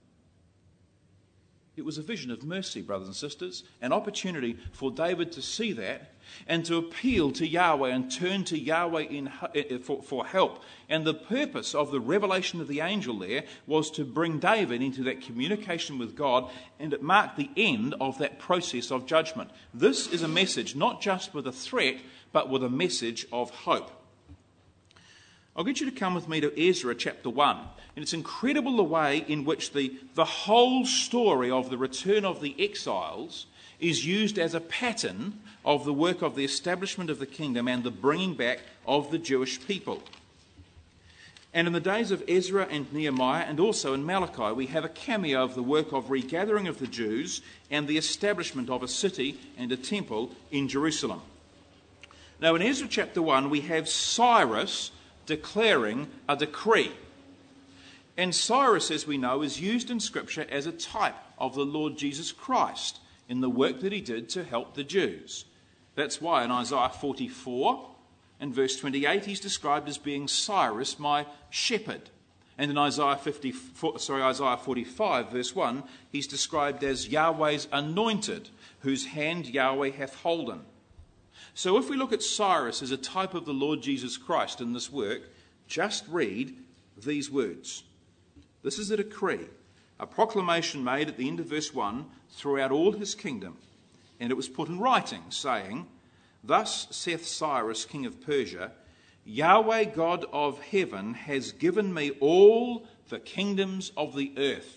It was a vision of mercy, brothers and sisters, an opportunity for David to see that and to appeal to Yahweh and turn to Yahweh in, for, for help. And the purpose of the revelation of the angel there was to bring David into that communication with God, and it marked the end of that process of judgment. This is a message not just with a threat, but with a message of hope. I'll get you to come with me to Ezra chapter one. And it's incredible the way in which the, the whole story of the return of the exiles is used as a pattern of the work of the establishment of the kingdom and the bringing back of the Jewish people. And in the days of Ezra and Nehemiah, and also in Malachi, we have a cameo of the work of regathering of the Jews and the establishment of a city and a temple in Jerusalem. Now in Ezra chapter one, we have Cyrus declaring a decree. And Cyrus, as we know, is used in Scripture as a type of the Lord Jesus Christ in the work that he did to help the Jews. That's why in Isaiah forty-four and verse twenty-eight he's described as being Cyrus, my shepherd. And in Isaiah fifty-four, sorry, Isaiah forty-five verse one, he's described as Yahweh's anointed, whose hand Yahweh hath holden. So if we look at Cyrus as a type of the Lord Jesus Christ in this work, just read these words. This is a decree, a proclamation made at the end of verse one throughout all his kingdom. And it was put in writing, saying, Thus saith Cyrus, king of Persia, Yahweh God of heaven has given me all the kingdoms of the earth.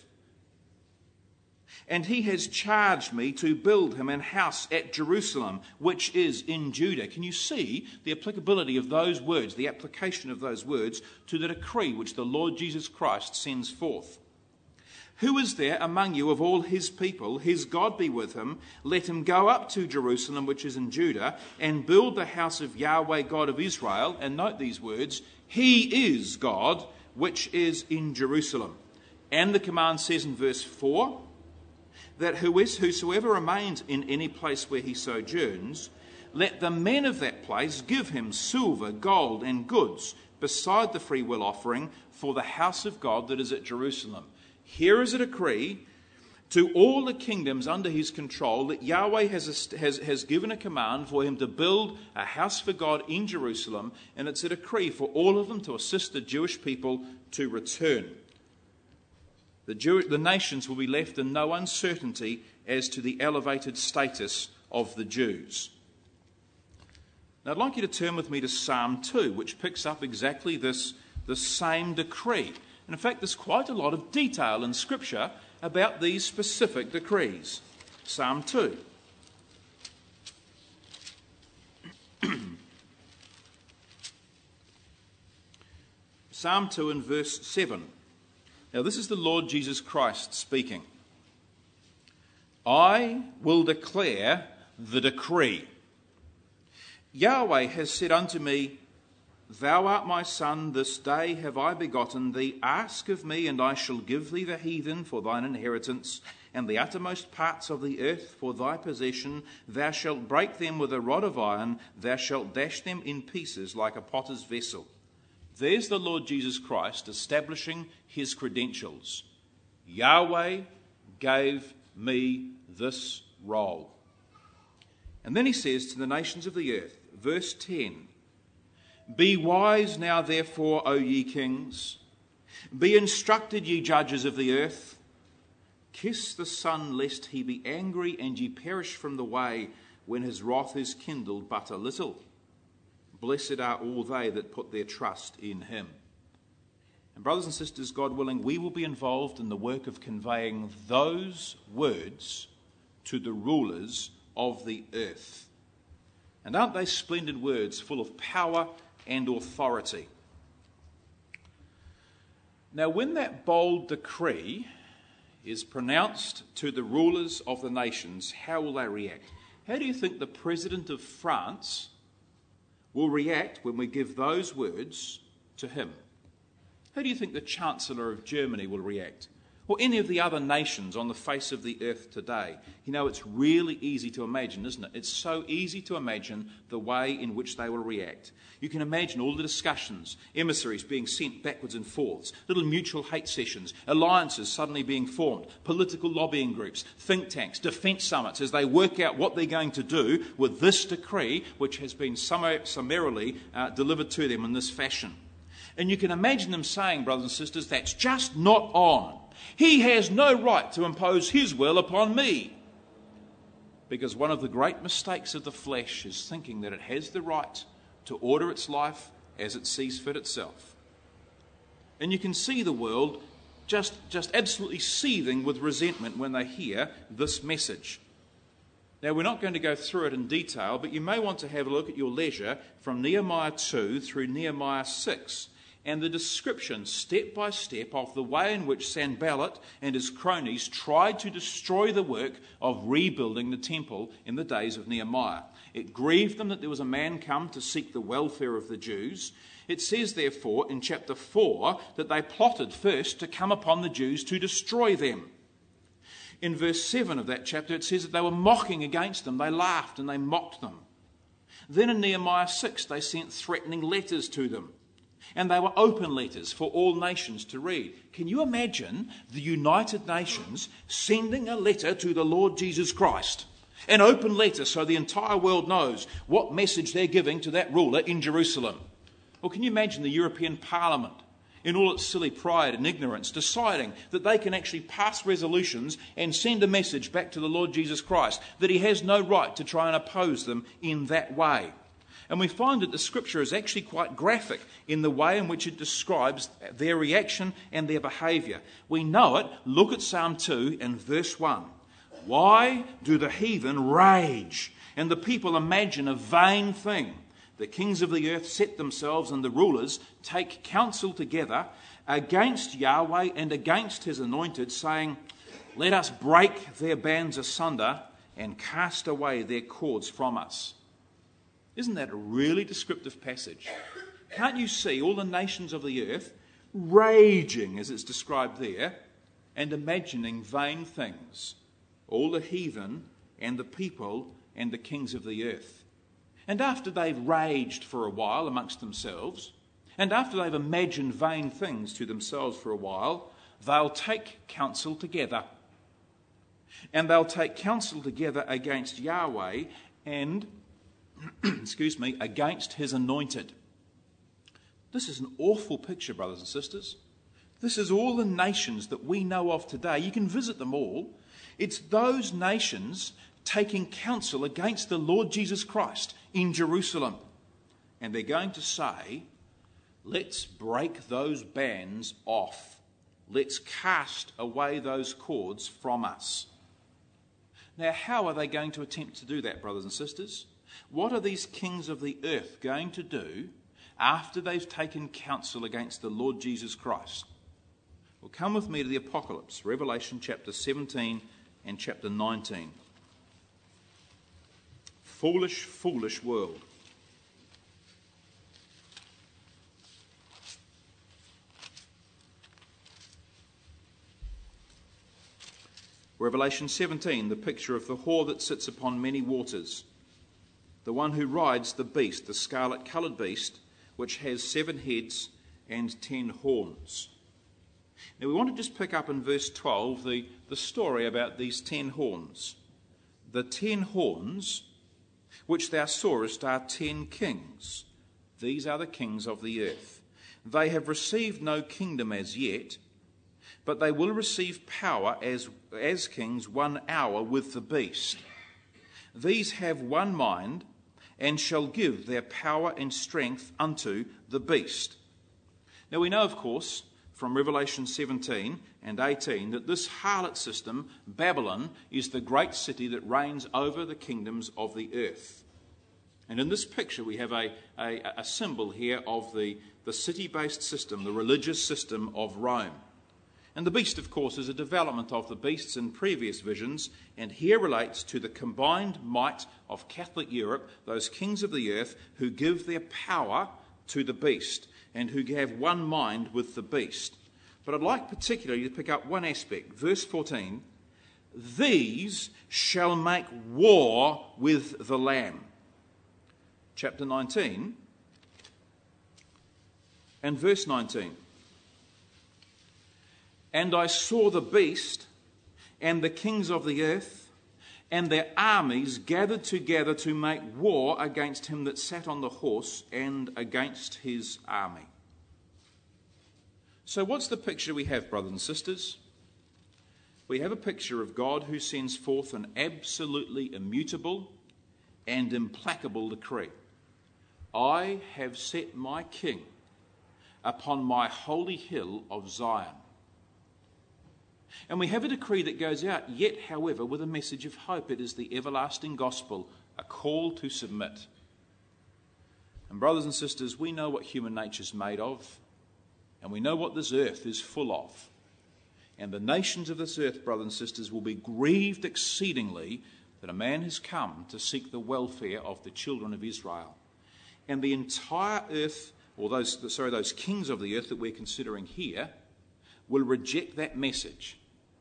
And he has charged me to build him an house at Jerusalem, which is in Judah. Can you see the applicability of those words, the application of those words to the decree which the Lord Jesus Christ sends forth? Who is there among you of all his people? His God be with him. Let him go up to Jerusalem, which is in Judah, and build the house of Yahweh God of Israel. And note these words, He is God, which is in Jerusalem. And the command says in verse four, that who is, whosoever remains in any place where he sojourns, let the men of that place give him silver, gold, and goods, beside the freewill offering for the house of God that is at Jerusalem. Here is a decree to all the kingdoms under his control that Yahweh has, has, has given a command for him to build a house for God in Jerusalem, and it's a decree for all of them to assist the Jewish people to return. The, Jew, the nations will be left in no uncertainty as to the elevated status of the Jews. Now I'd like you to turn with me to Psalm two, which picks up exactly this, this same decree. And in fact, there's quite a lot of detail in Scripture about these specific decrees. Psalm two. Psalm two and verse seven. Now this is the Lord Jesus Christ speaking. I will declare the decree. Yahweh has said unto me, Thou art my son, this day have I begotten thee. Ask of me, and I shall give thee the heathen for thine inheritance, and the uttermost parts of the earth for thy possession. Thou shalt break them with a rod of iron, thou shalt dash them in pieces like a potter's vessel. There's the Lord Jesus Christ establishing his credentials. Yahweh gave me this role. And then he says to the nations of the earth, verse ten, Be wise now therefore, O ye kings. Be instructed, ye judges of the earth. Kiss the Son, lest he be angry and ye perish from the way when his wrath is kindled but a little. Blessed are all they that put their trust in him. And brothers and sisters, God willing, we will be involved in the work of conveying those words to the rulers of the earth. And aren't they splendid words full of power and authority? Now, when that bold decree is pronounced to the rulers of the nations, how will they react? How do you think the President of France will react when we give those words to him? How do you think the Chancellor of Germany will react? Or any of the other nations on the face of the earth today? You know, it's really easy to imagine, isn't it? It's so easy to imagine the way in which they will react. You can imagine all the discussions, emissaries being sent backwards and forwards, little mutual hate sessions, alliances suddenly being formed, political lobbying groups, think tanks, defence summits as they work out what they're going to do with this decree which has been summarily uh, delivered to them in this fashion. And you can imagine them saying, brothers and sisters, that's just not on. He has no right to impose his will upon me. Because one of the great mistakes of the flesh is thinking that it has the right to order its life as it sees fit itself. And you can see the world just, just absolutely seething with resentment when they hear this message. Now, we're not going to go through it in detail, but you may want to have a look at your leisure from Nehemiah two through Nehemiah six, and the description, step by step, of the way in which Sanballat and his cronies tried to destroy the work of rebuilding the temple in the days of Nehemiah. It grieved them that there was a man come to seek the welfare of the Jews. It says, therefore, in chapter four, that they plotted first to come upon the Jews to destroy them. In verse seven of that chapter, it says that they were mocking against them. They laughed and they mocked them. Then in Nehemiah six, they sent threatening letters to them. And they were open letters for all nations to read. Can you imagine the United Nations sending a letter to the Lord Jesus Christ? An open letter so the entire world knows what message they're giving to that ruler in Jerusalem. Or can you imagine the European Parliament, in all its silly pride and ignorance, deciding that they can actually pass resolutions and send a message back to the Lord Jesus Christ, that he has no right to try and oppose them in that way? And we find that the scripture is actually quite graphic in the way in which it describes their reaction and their behaviour. We know it. Look at Psalm two and verse one. Why do the heathen rage and the people imagine a vain thing? The kings of the earth set themselves and the rulers take counsel together against Yahweh and against his anointed, saying, let us break their bands asunder and cast away their cords from us. Isn't that a really descriptive passage? Can't you see all the nations of the earth raging, as it's described there, and imagining vain things? All the heathen and the people and the kings of the earth. And after they've raged for a while amongst themselves, and after they've imagined vain things to themselves for a while, they'll take counsel together. And they'll take counsel together against Yahweh and excuse me, against his anointed. This is an awful picture, brothers and sisters. This is all the nations that we know of today. You can visit them all. It's those nations taking counsel against the Lord Jesus Christ in Jerusalem. And they're going to say, let's break those bands off. Let's cast away those cords from us. Now, how are they going to attempt to do that, brothers and sisters? What are these kings of the earth going to do after they've taken counsel against the Lord Jesus Christ? Well, come with me to the Apocalypse, Revelation chapter seventeen and chapter nineteen. Foolish, foolish world. Revelation seventeen, the picture of the whore that sits upon many waters. The one who rides the beast, the scarlet-coloured beast, which has seven heads and ten horns. Now we want to just pick up in verse twelve the, the story about these ten horns. The ten horns which thou sawest are ten kings. These are the kings of the earth. They have received no kingdom as yet, but they will receive power as, as kings one hour with the beast. These have one mind, and shall give their power and strength unto the beast. Now we know, of course, from Revelation seventeen and eighteen, that this harlot system, Babylon, is the great city that reigns over the kingdoms of the earth. And in this picture we have a, a, a symbol here of the, the city-based system, the religious system of Rome. And the beast, of course, is a development of the beasts in previous visions, and here relates to the combined might of Catholic Europe, those kings of the earth who give their power to the beast and who have one mind with the beast. But I'd like particularly to pick up one aspect. Verse fourteen, these shall make war with the Lamb. Chapter nineteen and verse nineteen. And I saw the beast and the kings of the earth and their armies gathered together to make war against him that sat on the horse and against his army. So what's the picture we have, brothers and sisters? We have a picture of God who sends forth an absolutely immutable and implacable decree. I have set my king upon my holy hill of Zion. And we have a decree that goes out, yet, however, with a message of hope. It is the everlasting gospel, a call to submit. And brothers and sisters, we know what human nature is made of, and we know what this earth is full of. And the nations of this earth, brothers and sisters, will be grieved exceedingly that a man has come to seek the welfare of the children of Israel. And the entire earth, or those, sorry, those kings of the earth that we're considering here, will reject that message.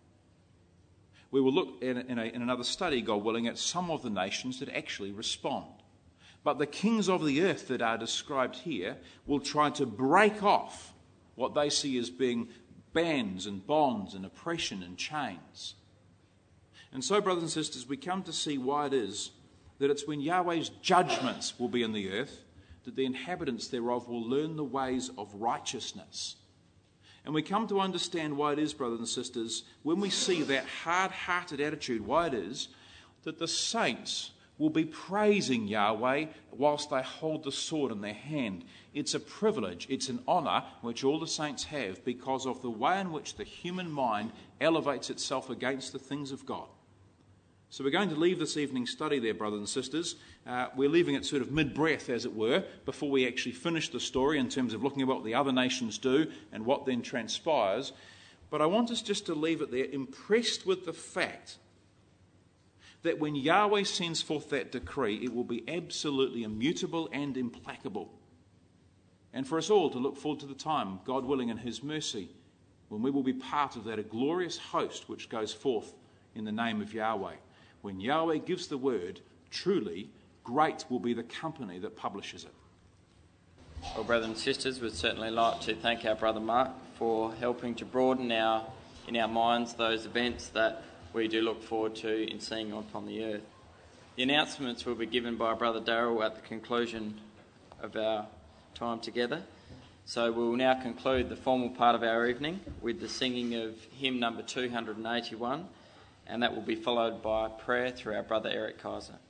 We will look in, in, a, in another study, God willing, at some of the nations that actually respond. But the kings of the earth that are described here will try to break off what they see as being bands and bonds and oppression and chains. And so, brothers and sisters, we come to see why it is that it's when Yahweh's judgments will be in the earth that the inhabitants thereof will learn the ways of righteousness. And we come to understand why it is, brothers and sisters, when we see that hard-hearted attitude, why it is that the saints will be praising Yahweh whilst they hold the sword in their hand. It's a privilege, it's an honour which all the saints have because of the way in which the human mind elevates itself against the things of God. So we're going to leave this evening's study there, brothers and sisters. Uh, we're leaving it sort of mid-breath, as it were, before we actually finish the story in terms of looking at what the other nations do and what then transpires. But I want us just to leave it there, impressed with the fact that when Yahweh sends forth that decree, it will be absolutely immutable and implacable. And for us all to look forward to the time, God willing in his mercy, when we will be part of that a glorious host which goes forth in the name of Yahweh. When Yahweh gives the word, truly great will be the company that publishes it. Well, brothers and sisters, we'd certainly like to thank our brother Mark for helping to broaden our, in our minds those events that we do look forward to in seeing upon the earth. The announcements will be given by Brother Darrell at the conclusion of our time together. So we will now conclude the formal part of our evening with the singing of hymn number two hundred eighty-one, and that will be followed by prayer through our brother Eric Kaiser.